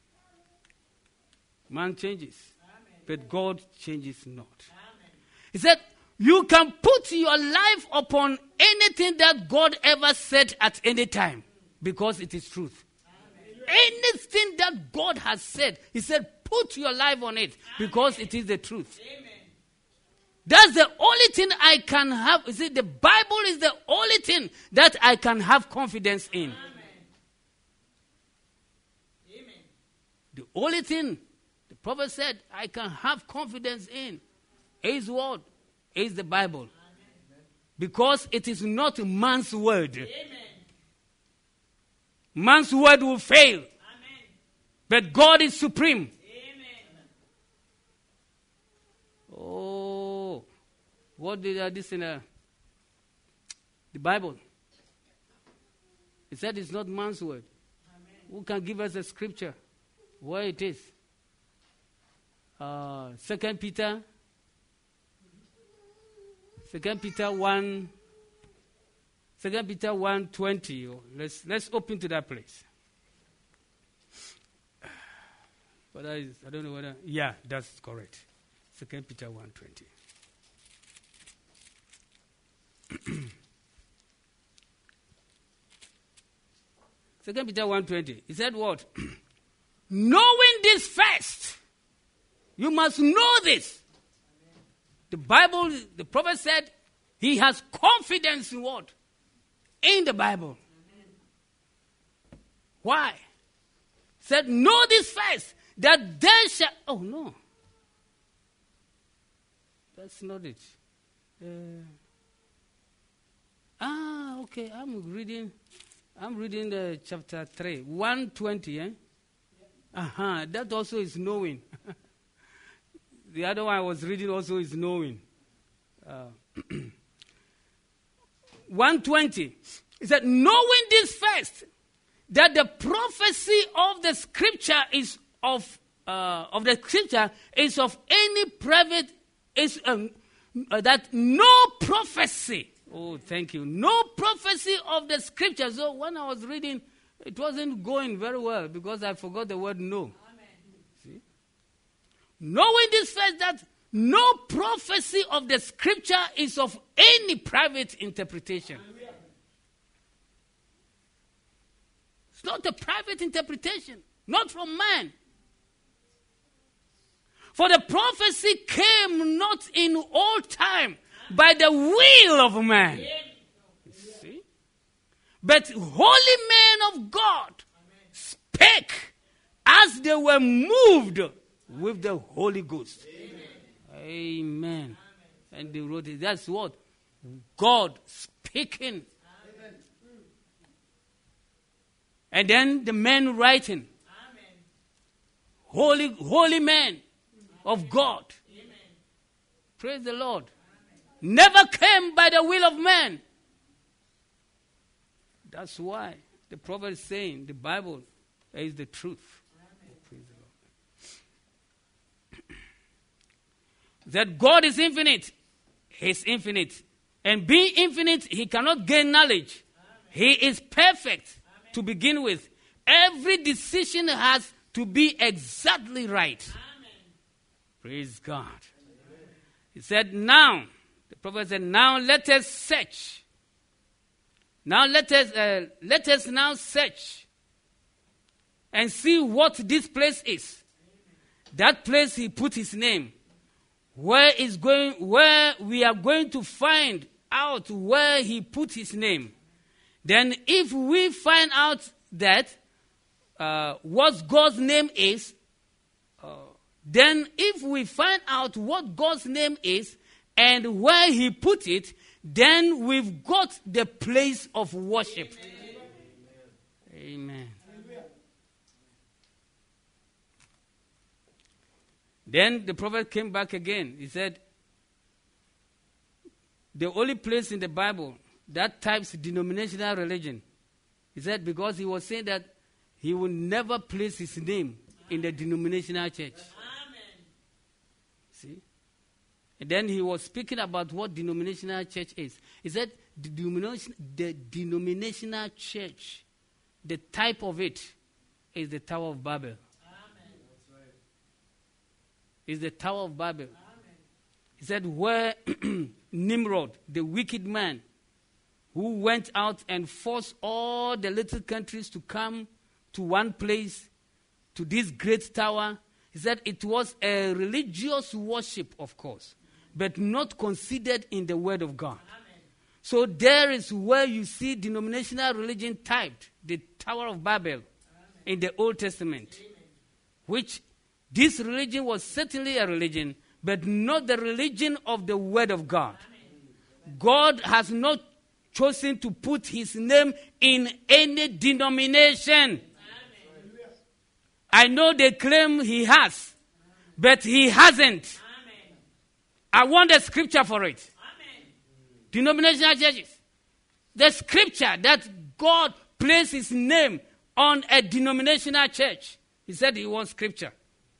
Speaker 2: Man changes. Amen. But God changes not. Amen. He said, you can put your life upon anything that God ever said at any time because it is truth. Amen. Anything that God has said, he said, put your life on it because Amen. It is the truth. Amen. That's the only thing I can have. You see, the Bible is the only thing that I can have confidence in. Amen. Amen. The only thing the prophet said I can have confidence in his word. Is the Bible. Amen. Because it is not man's word. Amen. Man's word will fail. Amen. But God is supreme. Amen. Oh, what did I listen to? The Bible. It said it's not man's word. Amen. Who can give us a scripture where it is? Uh, Second Peter. Second Peter one, Second Peter one twenty. Let's let's open to that place. But I, I don't know whether yeah, that's correct. Second Peter one twenty. Second Peter one twenty. He said what? Knowing this first, you must know this. The Bible, the prophet said, he has confidence in what? In the Bible. Amen. Why? Said, know this first, that there shall... Oh, no. That's not it. Uh, ah, okay, I'm reading, I'm reading the chapter three, one twenty, eh? Yeah. Uh-huh, that also is knowing. The other one I was reading also is knowing. Uh, one twenty. It said, knowing this first, that the prophecy of the scripture is of uh, of the scripture is of any private is um, uh, that no prophecy. Oh, thank you. No prophecy of the scripture. So when I was reading, it wasn't going very well because I forgot the word no. Knowing this first, that no prophecy of the scripture is of any private interpretation. Hallelujah. It's not a private interpretation, not from man. For the prophecy came not in all time by the will of man. You see? But holy men of God spake as they were moved with the Holy Ghost. Amen. Amen. And they wrote it. That's what? God speaking. Amen. And then the men writing. Amen. Holy, holy men of God. Amen. Praise the Lord. Amen. Never came by the will of man. That's why the prophet is saying the Bible is the truth. Praise the Lord. That God is infinite. He is infinite. And being infinite, he cannot gain knowledge. He is perfect to begin with. Every decision has to be exactly right. Amen. Praise God. Amen. He said, now, the prophet said, now let us search. Now let us, uh, let us now search and see what this place is. Amen. That place he put his name. Where is going, where we are going to find out where he put his name. Then if we find out that uh, what God's name is, uh, then if we find out what God's name is and where he put it, then we've got the place of worship. Amen. Amen. Amen. Then the prophet came back again. He said, the only place in the Bible that types denominational religion, he said, because he was saying that he would never place his name in the denominational church. Amen. See? And then he was speaking about what denominational church is. He said, the, denomination, the denominational church, the type of it is the Tower of Babel. Amen. Is the Tower of Babel. Amen. He said, where Nimrod, the wicked man, who went out and forced all the little countries to come to one place, to this great tower. He said it was a religious worship, of course, but not considered in the Word of God. Amen. So there is where you see denominational religion typed, the Tower of Babel. Amen. In the Old Testament, amen. Which this religion was certainly a religion, but not the religion of the Word of God. Amen. God has not chosen to put his name in any denomination. Amen. I know they claim he has, but he hasn't. Amen. I want a scripture for it. Amen. Denominational churches. The scripture that God placed his name on a denominational church. He said he wants scripture.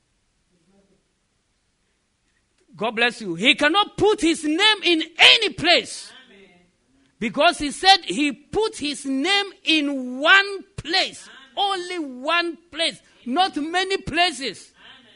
Speaker 2: God bless you. He cannot put his name in any place. Amen. Because he said he put his name in one place. Amen. Only one place. Not many places.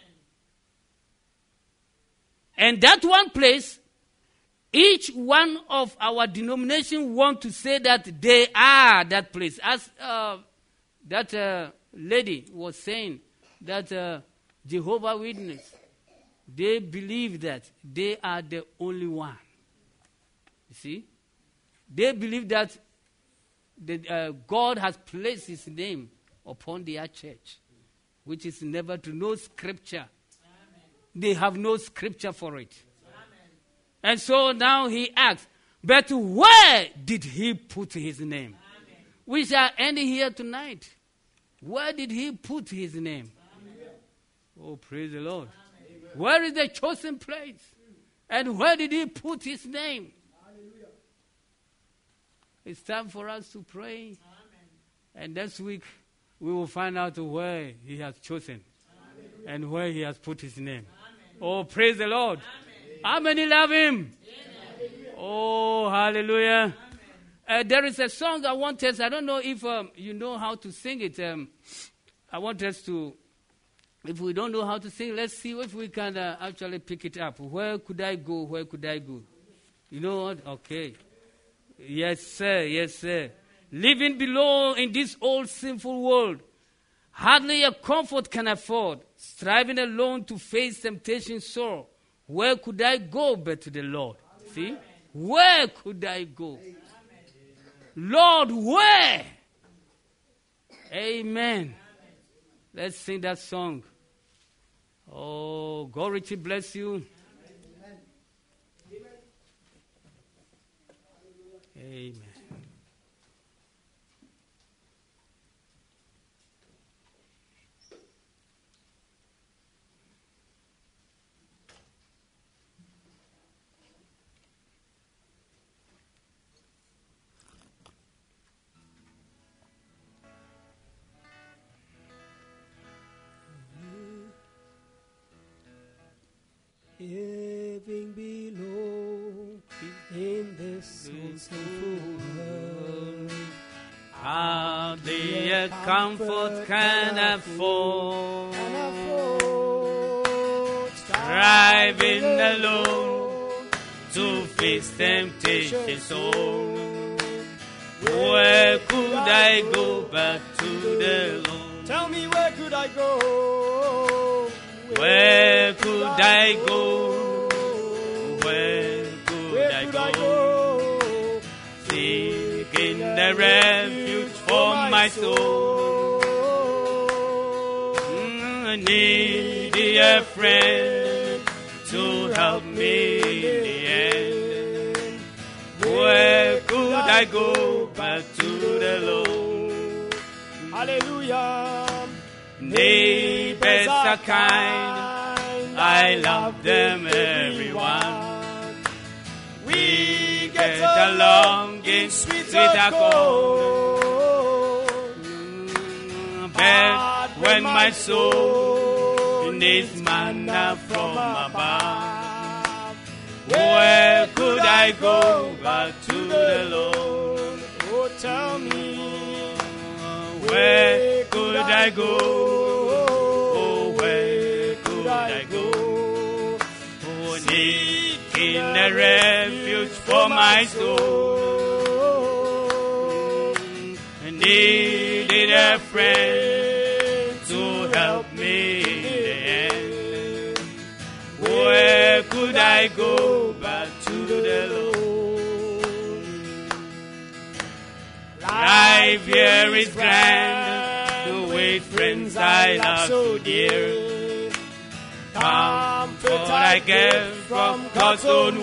Speaker 2: Amen. And that one place, each one of our denomination want to say that they are that place. As uh, that uh, lady was saying, that uh, Jehovah's Witness, they believe that they are the only one. You see? They believe that the, uh, God has placed his name upon their church, which is never to know scripture. Amen. They have no scripture for it. Amen. And so now he asks, but where did he put his name? Amen. We shall end here tonight. Where did he put his name? Amen. Oh, praise the Lord. Amen. Where is the chosen place? And where did he put his name? Hallelujah. It's time for us to pray. Amen. And next week, we will find out where he has chosen. Hallelujah. And where he has put his name. Amen. Oh, praise the Lord. Amen. How many love him? Amen. Oh, hallelujah. Uh, there is a song I want us, I don't know if um, you know how to sing it. Um, I want us to, if we don't know how to sing, let's see if we can uh, actually pick it up. Where could I go? Where could I go? You know what? Okay. Yes, sir. Yes, sir. Living below in this old sinful world, hardly a comfort can afford. Striving alone to face temptation sore. Where could I go but to the Lord? See? Where could I go? Lord, where? Amen. Let's sing that song. Oh, God richly bless you. Amen.
Speaker 1: living below in this sinful world.
Speaker 2: Hardly a comfort can afford,
Speaker 1: Can afford
Speaker 2: striving alone to face temptation so. Where could I go back to the Lord?
Speaker 1: Tell me, where could I go?
Speaker 2: Where could I go? Where could,
Speaker 1: Where
Speaker 2: I,
Speaker 1: could
Speaker 2: go?
Speaker 1: I go?
Speaker 2: Seeking the refuge for my soul. Mm, I need a friend to help me in the end. Where could I go back to the Lord?
Speaker 1: Hallelujah.
Speaker 2: Neighbors are kind, I love them everyone. We get along in sweet accord. But when my soul needs manna from above, where could I go but to the Lord?
Speaker 1: Oh, tell me,
Speaker 2: where could I go? Oh, where could I go? Oh, seeking a refuge for my soul. I needed a friend to help me in the end. Where could I go but to the Lord? Life here is grand, with friends I love so dear. Comfort I get from God's own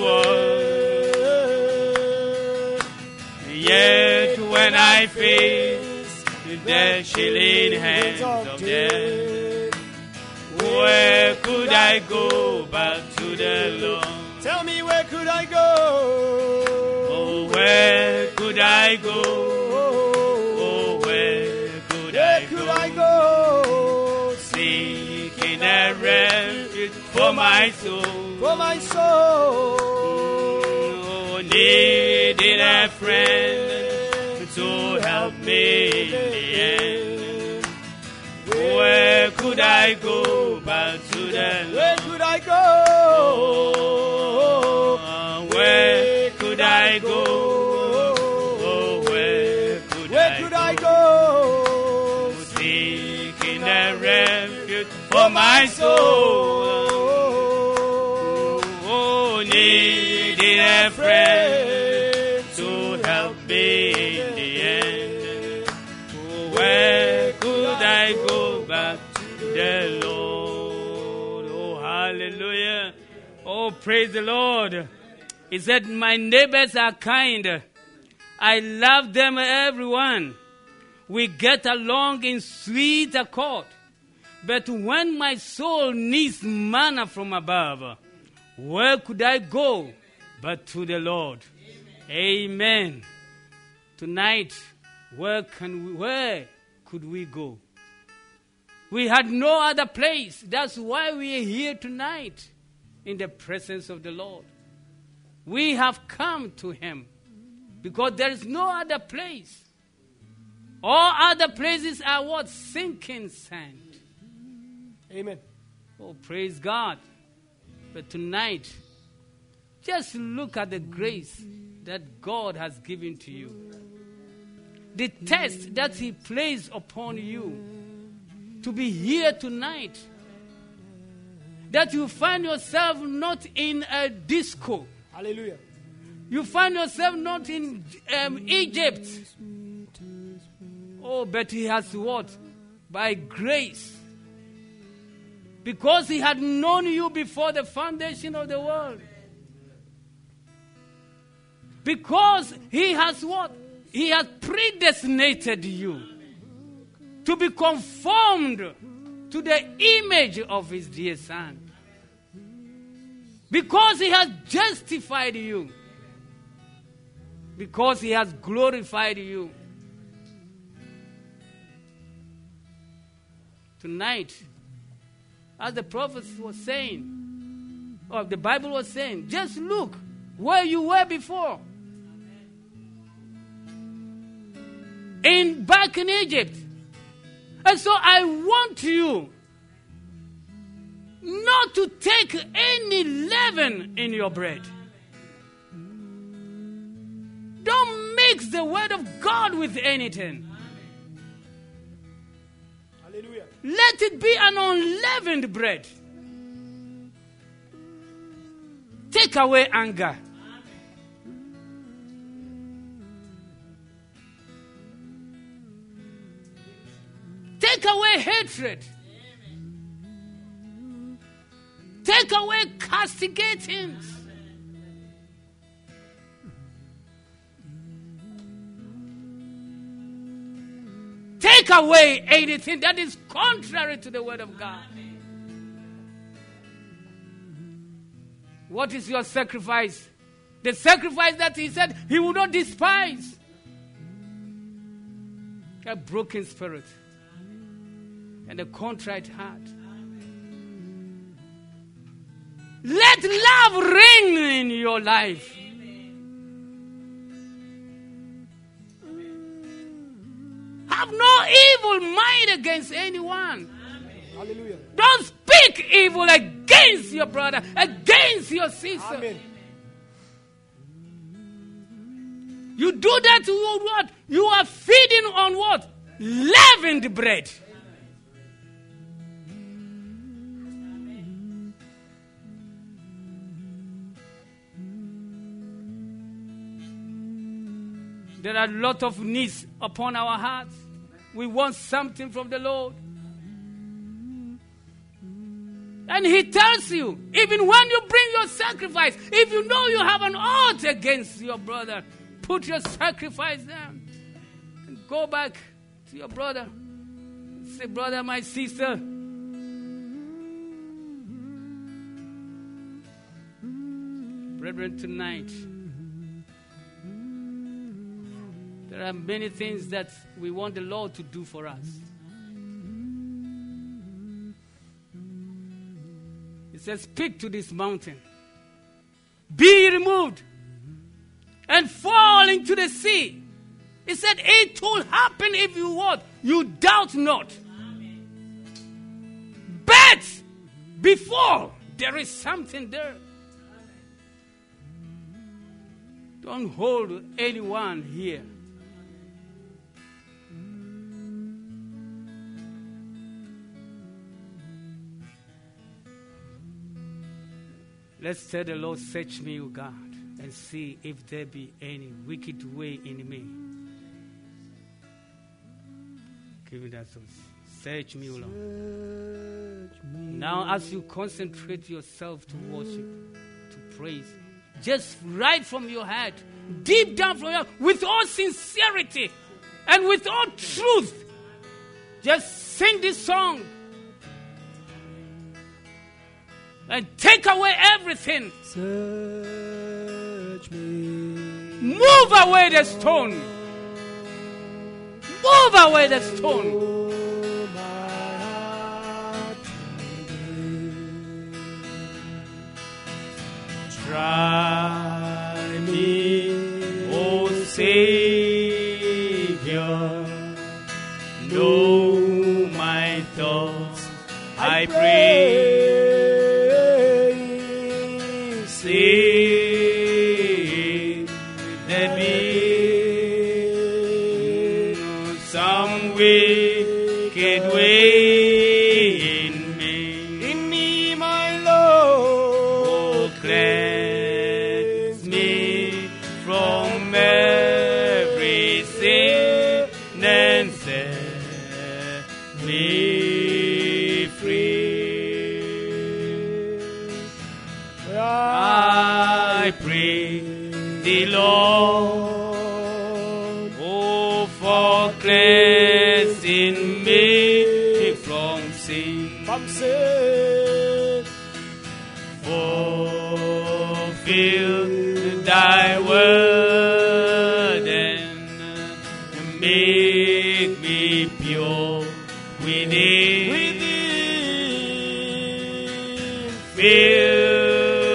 Speaker 2: word. Yet when I face the chilling hands of death, where could I go back to the Lord?
Speaker 1: tell me, where could I go?
Speaker 2: Oh, where could I go? Oh, where could
Speaker 1: Where
Speaker 2: I
Speaker 1: could
Speaker 2: go?
Speaker 1: I go?
Speaker 2: Seeking a refuge for my soul.
Speaker 1: For my soul.
Speaker 2: Oh, needing a friend to help me in the end. Where could I go back to the
Speaker 1: Where
Speaker 2: Lord?
Speaker 1: could I go?
Speaker 2: Oh, where could I go? Oh, where could
Speaker 1: Where
Speaker 2: I
Speaker 1: could
Speaker 2: go?
Speaker 1: I go?
Speaker 2: Seeking a refuge for my soul. Oh, needing a friend to help me in the end. Oh, where could I go back to the Lord? Oh, hallelujah. Oh, praise the Lord. He said, my neighbors are kind. I love them, everyone. We get along in sweet accord. But when my soul needs manna from above, where could I go but to the Lord? Amen. Amen. Tonight, where can we, where could we go? We had no other place. That's why we are here tonight in the presence of the Lord. We have come to Him because there is no other place. All other places are what? Sinking sand.
Speaker 1: Amen.
Speaker 2: Oh, praise God. But tonight, just look at the grace that God has given to you. The test that He placed upon you to be here tonight. That you find yourself not in a disco.
Speaker 1: Hallelujah.
Speaker 2: You find yourself not in um, Egypt. Oh, but He has what? By grace. Because He had known you before the foundation of the world. Because He has what? He has predestinated you to be conformed to the image of His dear Son. Because He has justified you. Because He has glorified you. Tonight, as the prophet was saying, or the Bible was saying, just look where you were before. In back in Egypt. And so I want you not to take any leaven in your bread. Don't mix the word of God with anything.
Speaker 1: Hallelujah.
Speaker 2: Let it be an unleavened bread. Take away anger. Take away hatred. Take away castigation. Take away anything that is contrary to the word of God. What is your sacrifice? The sacrifice that he said he would not despise. A broken spirit and a contrite heart. Let love reign in your life. Have no evil mind against anyone.
Speaker 1: Hallelujah.
Speaker 2: Don't speak evil against your brother, against your sister.
Speaker 1: Amen.
Speaker 2: You do that to what? You are feeding on what? Leavened bread. There are a lot of needs upon our hearts. We want something from the Lord. And he tells you, even when you bring your sacrifice, if you know you have an ought against your brother, put your sacrifice down and go back to your brother. Say, brother, my sister, brethren, tonight, there are many things that we want the Lord to do for us. He says, speak to this mountain. Be removed and fall into the sea. He said, it will happen if you what? You doubt not. But before there is something there. Don't hold anyone here. Let's tell the Lord, search me, O God, and see if there be any wicked way in me. Give me that thought. Search me, O Lord. Me. Now, as you concentrate yourself to worship, to praise, just right from your heart, deep down from your heart, with all sincerity and with all truth, just sing this song. And take away everything.
Speaker 1: Search me.
Speaker 2: Move away the stone. Move away the stone.
Speaker 1: Oh, my heart. Try me, O Savior. Know my thoughts, I pray. See, there be some wicked way in me. In me, my Lord, oh, cleanse me from every sin and set me free. I pray thee, Lord, oh, for cleansing me from sin. From sin. Fulfill thy word and make me pure within. Within. Fill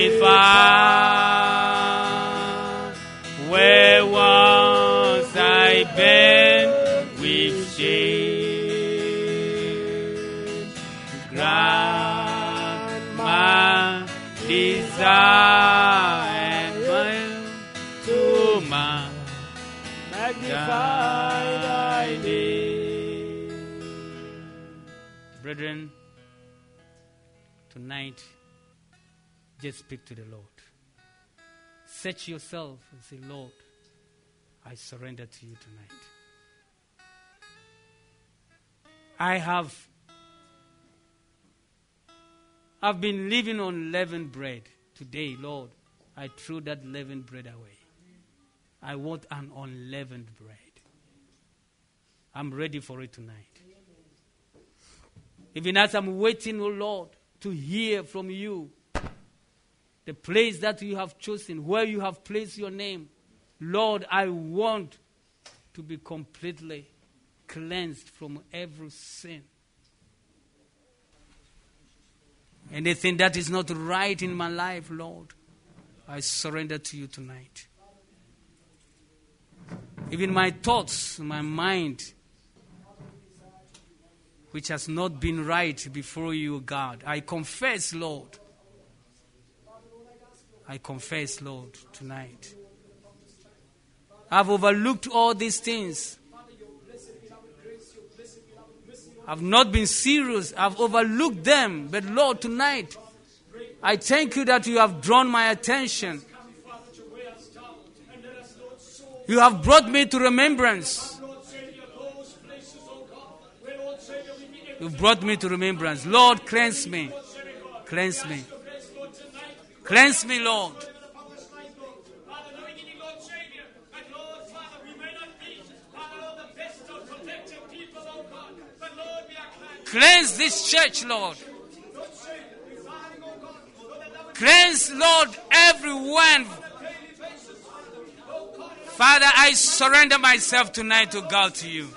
Speaker 2: far, where once I bent with shame. Grant my desire and my to my magnify thy name. Brethren, tonight, just speak to the Lord. Search yourself and say, Lord, I surrender to you tonight. I have I've been living on leavened bread. Today, Lord, I threw that leavened bread away. I want an unleavened bread. I'm ready for it tonight. Even as I'm waiting, oh Lord, to hear from you, the place that you have chosen, where you have placed your name, Lord, I want to be completely cleansed from every sin. Anything that is not right in my life, Lord, I surrender to you tonight. Even my thoughts, my mind, which has not been right before you, God, I confess, Lord. I confess, Lord, tonight. I've overlooked all these things. I've not been serious. I've overlooked them. But Lord, tonight, I thank you that you have drawn my attention. You have brought me to remembrance. You've brought me to remembrance. Lord, cleanse me. Cleanse me. Cleanse me, Lord. Cleanse this church, Lord. Cleanse, Lord, everyone. Father, I surrender myself tonight, to God, to you.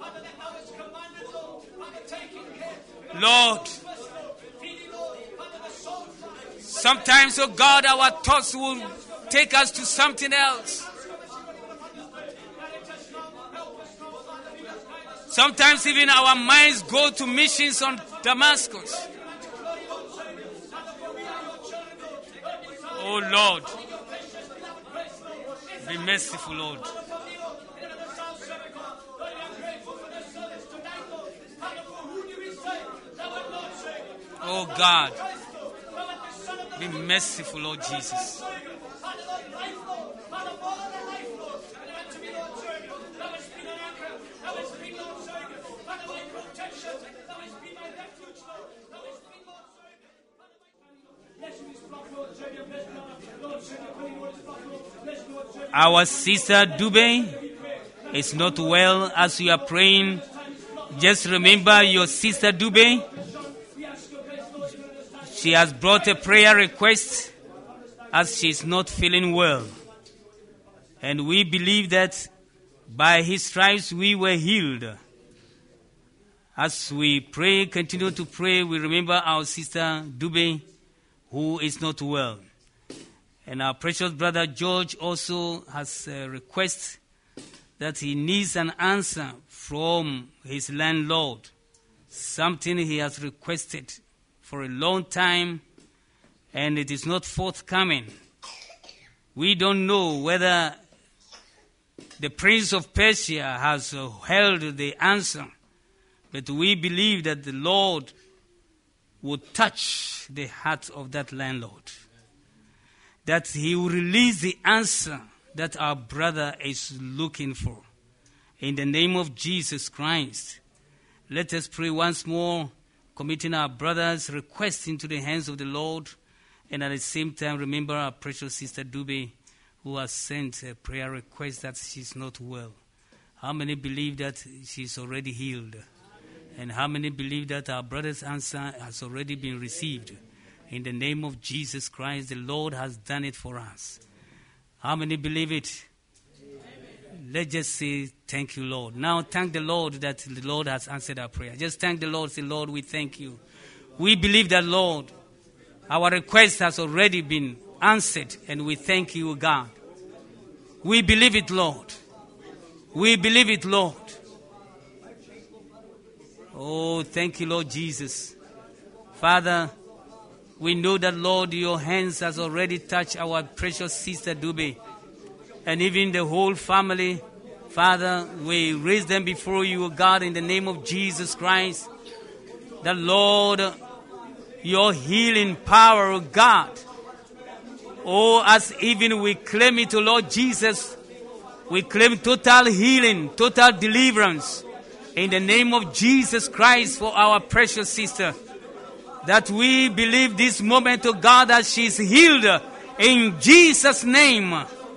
Speaker 2: Lord, sometimes, oh God, our thoughts will take us to something else. Sometimes even our minds go to missions on Damascus. Oh Lord, be merciful, Lord. Oh God, be merciful, Lord Jesus. Our sister Dube is not well. As you are praying, just remember your sister Dube. She has brought a prayer request as she is not feeling well. And we believe that by his stripes we were healed. As we pray, continue to pray, we remember our sister Dube, who is not well. And our precious brother George also has a request that he needs an answer from his landlord. Something he has requested for a long time, and it is not forthcoming. We don't know whether the Prince of Persia has held the answer, but we believe that the Lord would touch the heart of that landlord, that he will release the answer that our brother is looking for. In the name of Jesus Christ, let us pray once more, committing our brother's request into the hands of the Lord, and at the same time remember our precious sister Dube, who has sent a prayer request that she's not well. How many believe that she's already healed? And how many believe that our brother's answer has already been received? In the name of Jesus Christ, the Lord has done it for us. How many believe it? Amen. Let's just say, thank you, Lord. Now, thank the Lord that the Lord has answered our prayer. Just thank the Lord. Say, Lord, we thank you. We believe that, Lord, Our request has already been answered, and we thank you, God. We believe it, Lord. We believe it, Lord. Oh, thank you, Lord Jesus. Father, we know that, Lord, your hands has already touched our precious sister Dube, and even the whole family. Father, we raise them before you, God, in the name of Jesus Christ. That, Lord, your healing power, oh God. Oh, as even we claim it, oh Lord Jesus, we claim total healing, total deliverance in the name of Jesus Christ for our precious sister. That we believe this moment, oh God, that she is healed in Jesus' name.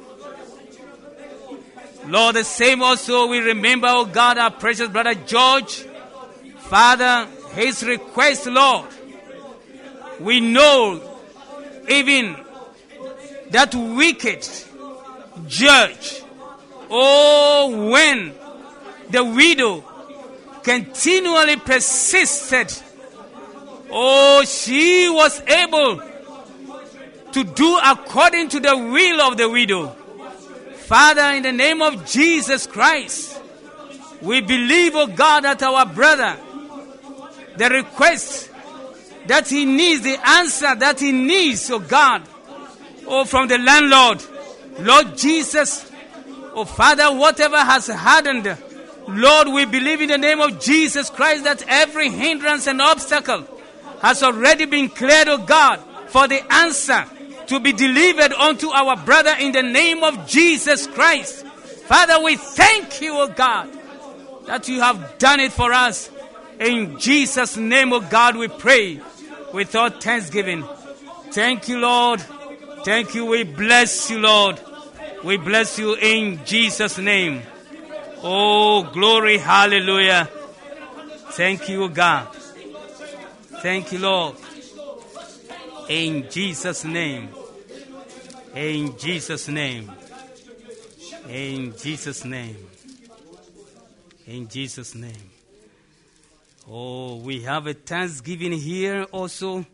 Speaker 2: Lord, the same also we remember, oh God, our precious brother George. Father, his request, Lord. We know even that wicked judge, oh, when the widow continually persisted, oh, she was able to do according to the will of the widow. Father, in the name of Jesus Christ, we believe, oh God, that our brother, the request that he needs, the answer that he needs, oh God, oh, from the landlord, Lord Jesus, oh Father, whatever has hardened, Lord, we believe in the name of Jesus Christ that every hindrance and obstacle has already been cleared, oh God, for the answer to be delivered unto our brother in the name of Jesus Christ. Father, we thank you, oh God, that you have done it for us. In Jesus' name, oh God, we pray with our thanksgiving. Thank you, Lord. Thank you. We bless you, Lord. We bless you in Jesus' name. Oh, glory, hallelujah. Thank you, God. Thank you, Lord. In Jesus' name. In Jesus' name. In Jesus' name. In Jesus' name. Oh, we have a thanksgiving here also.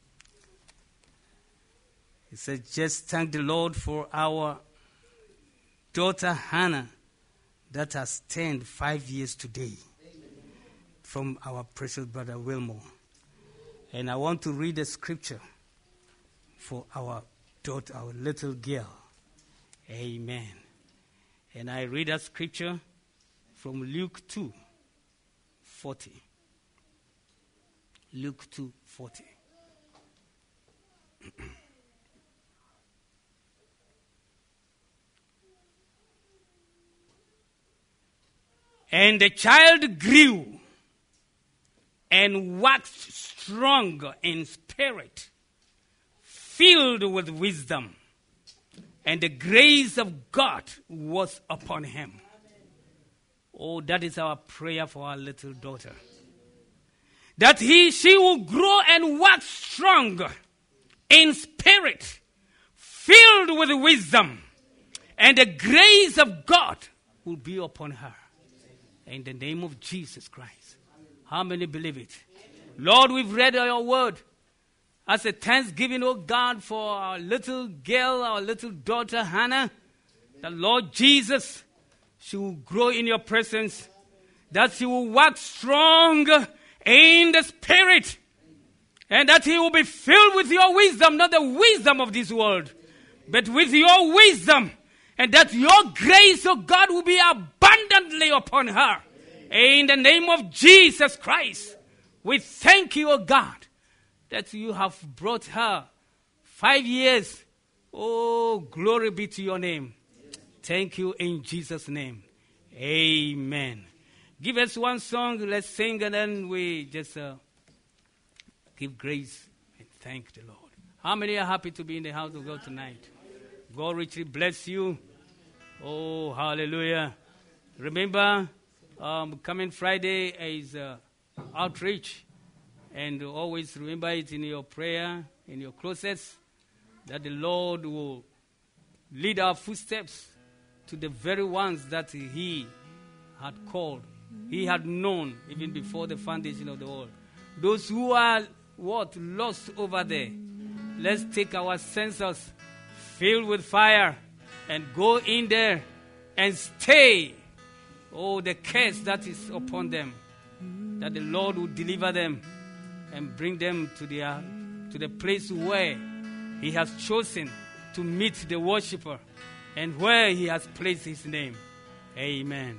Speaker 2: It says, just thank the Lord for our daughter Hannah that has turned five years today. Amen. From our precious brother Wilmore. And I want to read a scripture for our daughter, our little girl. Amen. And I read that scripture from Luke two forty. Luke two forty. And the child grew and waxed strong in spirit, filled with wisdom, and the grace of God was upon him. Oh, that is our prayer for our little daughter. That he, she will grow and wax strong in spirit, filled with wisdom, and the grace of God will be upon her. In the name of Jesus Christ. How many believe it? Lord, we've read your word as a thanksgiving, oh God, for our little girl, our little daughter Hannah. That Lord Jesus, she will grow in your presence. That she will wax strong in the spirit. And that he will be filled with your wisdom, not the wisdom of this world, but with your wisdom. And that your grace, oh God, will be abundantly upon her. In the name of Jesus Christ, we thank you, oh God, that you have brought her five years. Oh, glory be to your name. Thank you in Jesus' name. Amen. Give us one song, let's sing, and then we just uh, give grace and thank the Lord. How many are happy to be in the house of God tonight? God richly bless you. Oh, hallelujah. Remember, um, coming Friday is uh, outreach. And always remember it in your prayer, in your closets, that the Lord will lead our footsteps to the very ones that he had called. He had known even before the foundation of the world. Those who are, what, lost over there. let's take our senses filled with fire and go in there and stay. Oh, the curse that is upon them, that the Lord will deliver them and bring them to their to the place where He has chosen to meet the worshiper and where He has placed His name. Amen.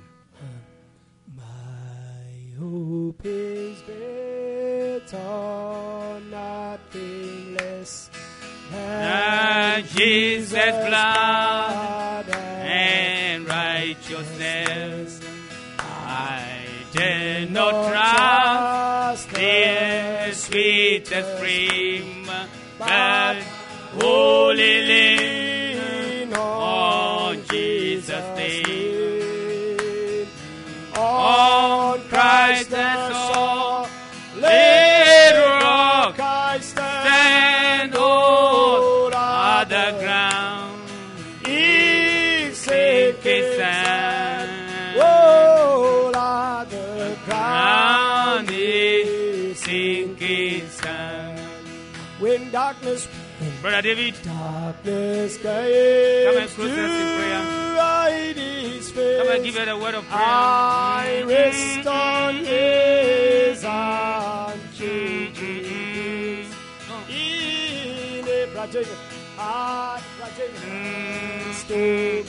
Speaker 1: My hope is built on nothing less than
Speaker 2: Jesus'
Speaker 1: Jesus'
Speaker 2: blood
Speaker 1: blood
Speaker 2: and righteousness. I dare not
Speaker 1: trust
Speaker 2: trust the sweetest stream, but wholly lean on Jesus' name. On Christ the solid rock
Speaker 1: I
Speaker 2: stand, all other ground
Speaker 1: is
Speaker 2: sinking sand.
Speaker 1: All other
Speaker 2: Ground
Speaker 1: ground
Speaker 2: is sinking sand.
Speaker 1: when darkness,
Speaker 2: Brother David,
Speaker 1: darkness
Speaker 2: Come and
Speaker 1: comes
Speaker 2: close us in prayer.
Speaker 1: to hide His face,
Speaker 2: come and give her the word of prayer.
Speaker 1: I rest on His unchanging grace. In a project, I project to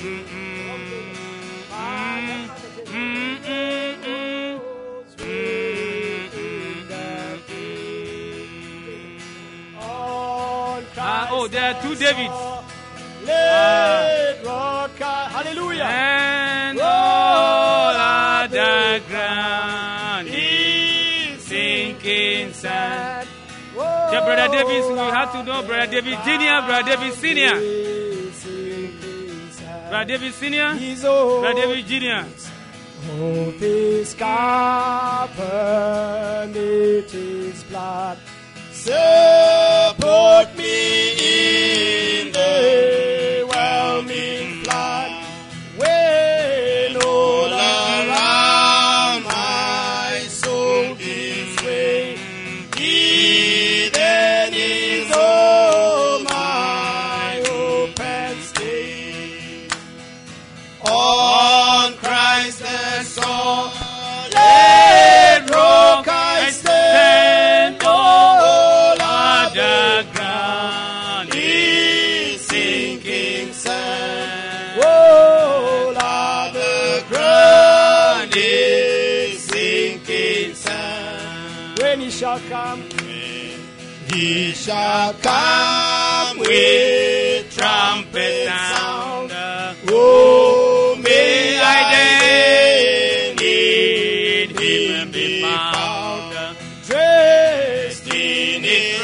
Speaker 2: Ah, oh, there are two Davids.
Speaker 1: Let rock, hallelujah.
Speaker 2: And all other ground is sinking sand. Yeah, Brother David, we have to know Brother David Junior, Brother David Senior. Brother David Senior, Brother David Junior.
Speaker 1: Oh, this covenant is blood. Support me in the whelming flood. When all around my soul gives way, He then is all my hope and stay. On Christ the solid rock I stand, all other ground is sinking sand. All other ground is sinking sand. When He shall come, He shall come with trumpet sound. Oh, may I then in Him be found, dressed in His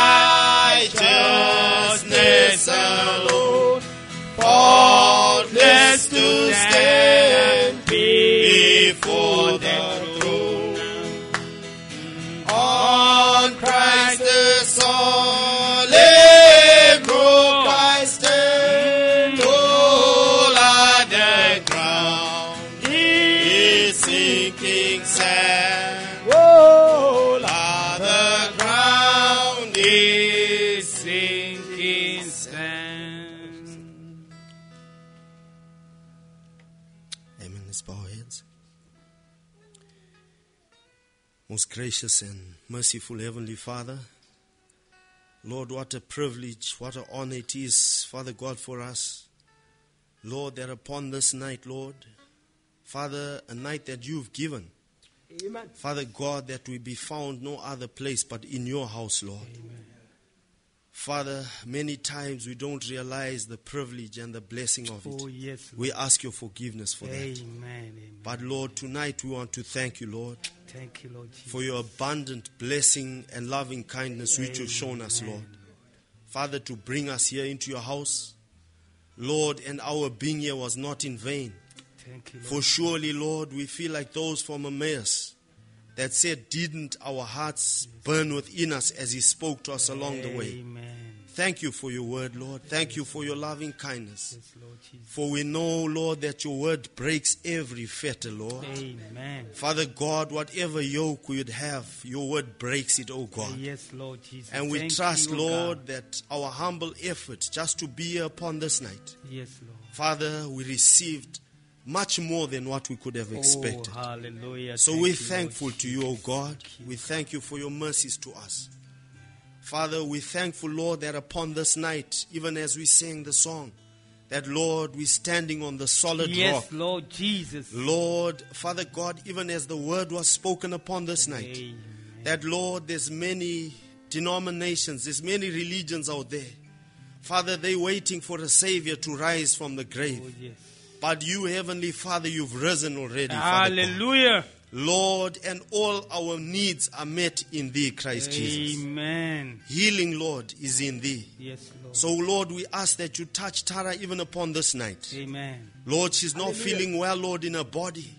Speaker 1: righteousness alone, faultless to stand before the throne. On Christ the solid rock I stand, all other ground is sinking sand. All other ground is
Speaker 2: Sinking sand.
Speaker 3: Amen. Let's bow our heads. Most gracious and merciful Heavenly Father, Lord, what a privilege, what an honor it is, Father God, for us. Lord, that upon this night, Lord, Father, a night that you've given,
Speaker 1: Amen.
Speaker 3: Father God, that we be found no other place but in your house, Lord.
Speaker 2: Amen.
Speaker 3: Father, many times we don't realize the privilege and the blessing of it.
Speaker 2: Oh, yes.
Speaker 3: We ask your forgiveness for that.
Speaker 2: Amen. Amen.
Speaker 3: But Lord, tonight we want to thank you, Lord,
Speaker 2: Thank you, Lord Jesus.
Speaker 3: for your abundant blessing and loving kindness which you've shown us, Lord. Father, to bring us here into your house, Lord, and our being here was not in vain.
Speaker 2: Thank you, Lord.
Speaker 3: For surely, Lord, we feel like those from Emmaus that said, didn't our hearts burn within us as he spoke to us along the way?
Speaker 2: Amen.
Speaker 3: thank you for your word, Lord. Thank you for your loving kindness.
Speaker 2: Yes, Lord Jesus.
Speaker 3: For we know, Lord, that your word breaks every fetter, Lord.
Speaker 2: Amen.
Speaker 3: Father God, whatever yoke we would have, your word breaks it, oh God.
Speaker 2: Yes, Lord Jesus.
Speaker 3: And we
Speaker 2: Thank
Speaker 3: trust,
Speaker 2: you,
Speaker 3: Lord,
Speaker 2: God.
Speaker 3: that our humble effort just to be here upon this night,
Speaker 2: Yes, Lord.
Speaker 3: Father, we received much more than what we could have expected.
Speaker 2: Oh, hallelujah.
Speaker 3: So
Speaker 2: Thank
Speaker 3: we're
Speaker 2: you,
Speaker 3: thankful
Speaker 2: Lord
Speaker 3: to you, O
Speaker 2: Jesus.
Speaker 3: God.
Speaker 2: Thank you.
Speaker 3: We thank you for your mercies to us. Father, we're thankful, Lord, that upon this night, even as we sing the song, that, Lord, we're standing on the solid
Speaker 2: Yes,
Speaker 3: rock.
Speaker 2: Lord Jesus.
Speaker 3: Lord, Father God, even as the word was spoken upon this night,
Speaker 2: Amen.
Speaker 3: that, Lord, there's many denominations, there's many religions out there. Father, they're waiting for a Savior to rise from the grave.
Speaker 2: Oh, yes.
Speaker 3: But you, Heavenly Father, you've risen already, Father God.
Speaker 2: Hallelujah.
Speaker 3: Lord, and all our needs are met in Thee, Christ Jesus.
Speaker 2: Amen.
Speaker 3: Healing, Lord, is in Thee.
Speaker 2: Yes, Lord.
Speaker 3: So, Lord, we ask that you touch Tara even upon this night.
Speaker 2: Amen.
Speaker 3: Lord, she's not feeling well, Lord, in her body.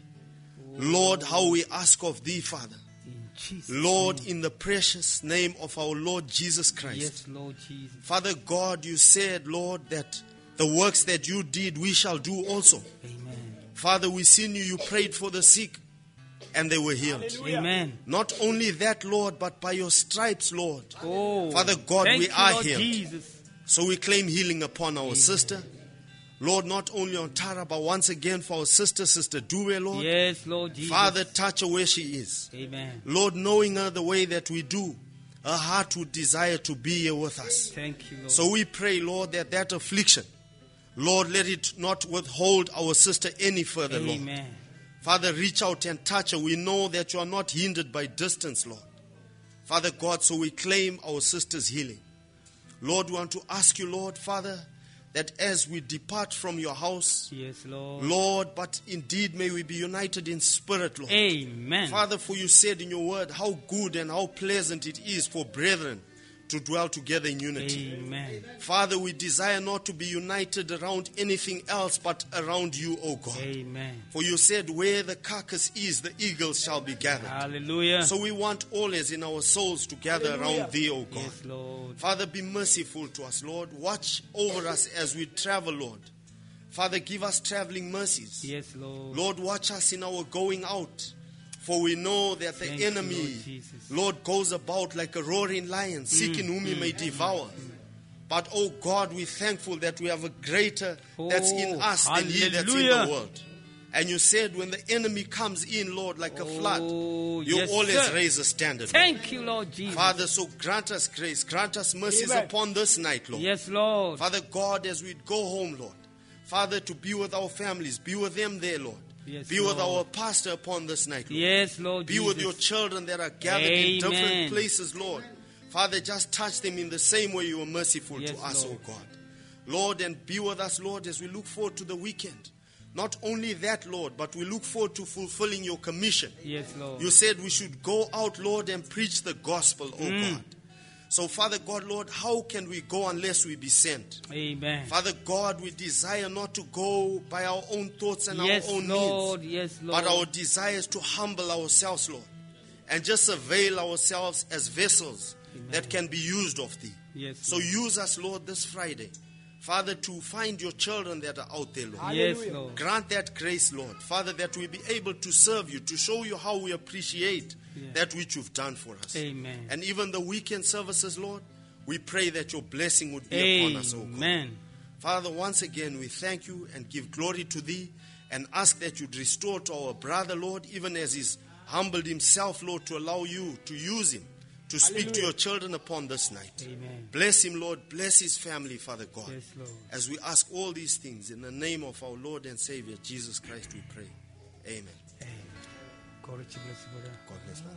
Speaker 3: Lord, how we ask of Thee, Father.
Speaker 2: In Jesus'
Speaker 3: Lord,
Speaker 2: name.
Speaker 3: in the precious name of our Lord Jesus Christ.
Speaker 2: Yes, Lord Jesus.
Speaker 3: Father God, you said, Lord, that the works that you did, we shall do also.
Speaker 2: Amen.
Speaker 3: Father, we seen you, you prayed for the sick, and they were healed.
Speaker 2: Amen.
Speaker 3: Not only that, Lord, but by your stripes, Lord.
Speaker 2: Oh,
Speaker 3: Father God,
Speaker 2: thank
Speaker 3: we
Speaker 2: you,
Speaker 3: are
Speaker 2: Lord
Speaker 3: healed.
Speaker 2: Jesus.
Speaker 3: So we claim healing upon our sister. Lord, not only on Tara, but once again for our sister, Sister Due, Lord.
Speaker 2: Yes, Lord Jesus.
Speaker 3: Father, touch her where she is.
Speaker 2: Amen.
Speaker 3: Lord, knowing her the way that we do, her heart would desire to be here with us.
Speaker 2: Thank you, Lord.
Speaker 3: So we pray, Lord, that that affliction, Lord, let it not withhold our sister any further, Lord.
Speaker 2: Amen.
Speaker 3: Father, reach out and touch her. We know that you are not hindered by distance, Lord. Father God, so we claim our sister's healing. Lord, we want to ask you, Lord, Father, that as we depart from your house,
Speaker 2: Yes, Lord.
Speaker 3: Lord, but indeed may we be united in spirit, Lord.
Speaker 2: Amen.
Speaker 3: Father, for you said in your word how good and how pleasant it is for brethren to dwell together in unity.
Speaker 2: Amen.
Speaker 3: Father, we desire not to be united around anything else but around you, O God.
Speaker 2: Amen.
Speaker 3: For you said, where the carcass is, the eagles shall be gathered.
Speaker 2: Hallelujah.
Speaker 3: So we want always in our souls to gather around thee, O God.
Speaker 2: Yes, Lord.
Speaker 3: Father, be merciful to us, Lord. Watch over us as we travel, Lord. Father, give us traveling mercies.
Speaker 2: Yes, Lord.
Speaker 3: Lord, watch us in our going out. For we know that the
Speaker 2: Thank you,
Speaker 3: enemy,
Speaker 2: Lord Jesus.
Speaker 3: Lord, goes about like a roaring lion, seeking whom he may devour. But, oh God, we're thankful that we have a greater that's in
Speaker 2: Oh,
Speaker 3: us than he that's in
Speaker 2: hallelujah.
Speaker 3: the world. And you said when the enemy comes in, Lord, like a flood,
Speaker 2: Oh,
Speaker 3: you
Speaker 2: yes,
Speaker 3: always
Speaker 2: sir.
Speaker 3: raise a standard.
Speaker 2: Thank you, Lord Jesus.
Speaker 3: Father, so grant us grace, grant us mercies
Speaker 1: Amen.
Speaker 3: upon this night, Lord.
Speaker 2: Yes, Lord.
Speaker 3: Father God, as we go home, Lord, Father, to be with our families, be with them there, Lord.
Speaker 2: Yes,
Speaker 3: be with
Speaker 2: Lord.
Speaker 3: our pastor upon this night, Lord.
Speaker 2: Yes, Lord
Speaker 3: Be
Speaker 2: Jesus.
Speaker 3: with your children that are gathered in different
Speaker 2: Amen.
Speaker 3: places, Lord. Father, just touch them in the same way you were merciful
Speaker 2: Yes,
Speaker 3: to us,
Speaker 2: Lord.
Speaker 3: oh God. Lord, and be with us, Lord, as we look forward to the weekend. Not only that, Lord, but we look forward to fulfilling your commission.
Speaker 2: Yes, Lord.
Speaker 3: You said we should go out, Lord, and preach the gospel, oh
Speaker 2: Mm.
Speaker 3: God. So, Father God, Lord, how can we go unless we be sent?
Speaker 2: Amen.
Speaker 3: Father God, we desire not to go by our own thoughts and
Speaker 2: Yes,
Speaker 3: our own
Speaker 2: Lord.
Speaker 3: needs,
Speaker 2: Yes, Lord.
Speaker 3: but our desire is to humble ourselves, Lord, and just avail ourselves as vessels
Speaker 2: Amen.
Speaker 3: that can be used of Thee.
Speaker 2: Yes,
Speaker 3: So
Speaker 2: Lord.
Speaker 3: use us, Lord, this Friday, Father, to find your children that are out there, Lord.
Speaker 2: Yes,
Speaker 1: Hallelujah.
Speaker 2: Lord.
Speaker 3: Grant that grace, Lord. Father, that we be able to serve you, to show you how we appreciate
Speaker 2: Yeah.
Speaker 3: that which you've done for us.
Speaker 2: Amen.
Speaker 3: And even the weekend services, Lord, we pray that your blessing would be upon us, O God.
Speaker 2: Amen.
Speaker 3: Father, once again, we thank you and give glory to thee and ask that you'd restore to our brother, Lord, even as he's humbled himself, Lord, to allow you to use him to speak to
Speaker 1: Hallelujah.
Speaker 3: your children upon this night.
Speaker 2: Amen.
Speaker 3: Bless him, Lord. Bless his family, Father God.
Speaker 2: Yes, Lord.
Speaker 3: As we ask all these things in the name of our Lord and Savior, Jesus Christ, we pray. Amen.
Speaker 2: Amen. God richly bless you, brother.
Speaker 3: God bless you.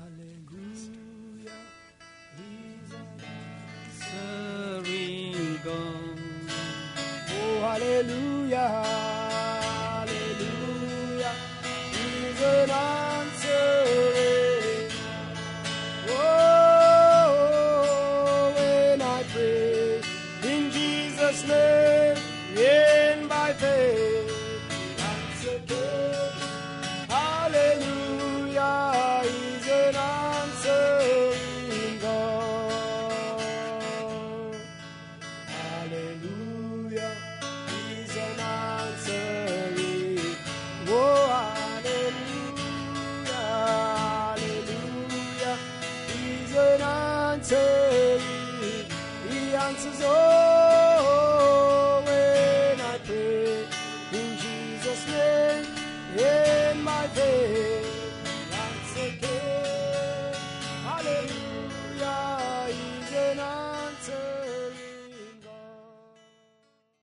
Speaker 2: Answering God.
Speaker 1: Oh, hallelujah, hallelujah, He's an answering. Oh, when I pray in Jesus' name, in by faith, answer came. Hallelujah, He's an answering God. answers all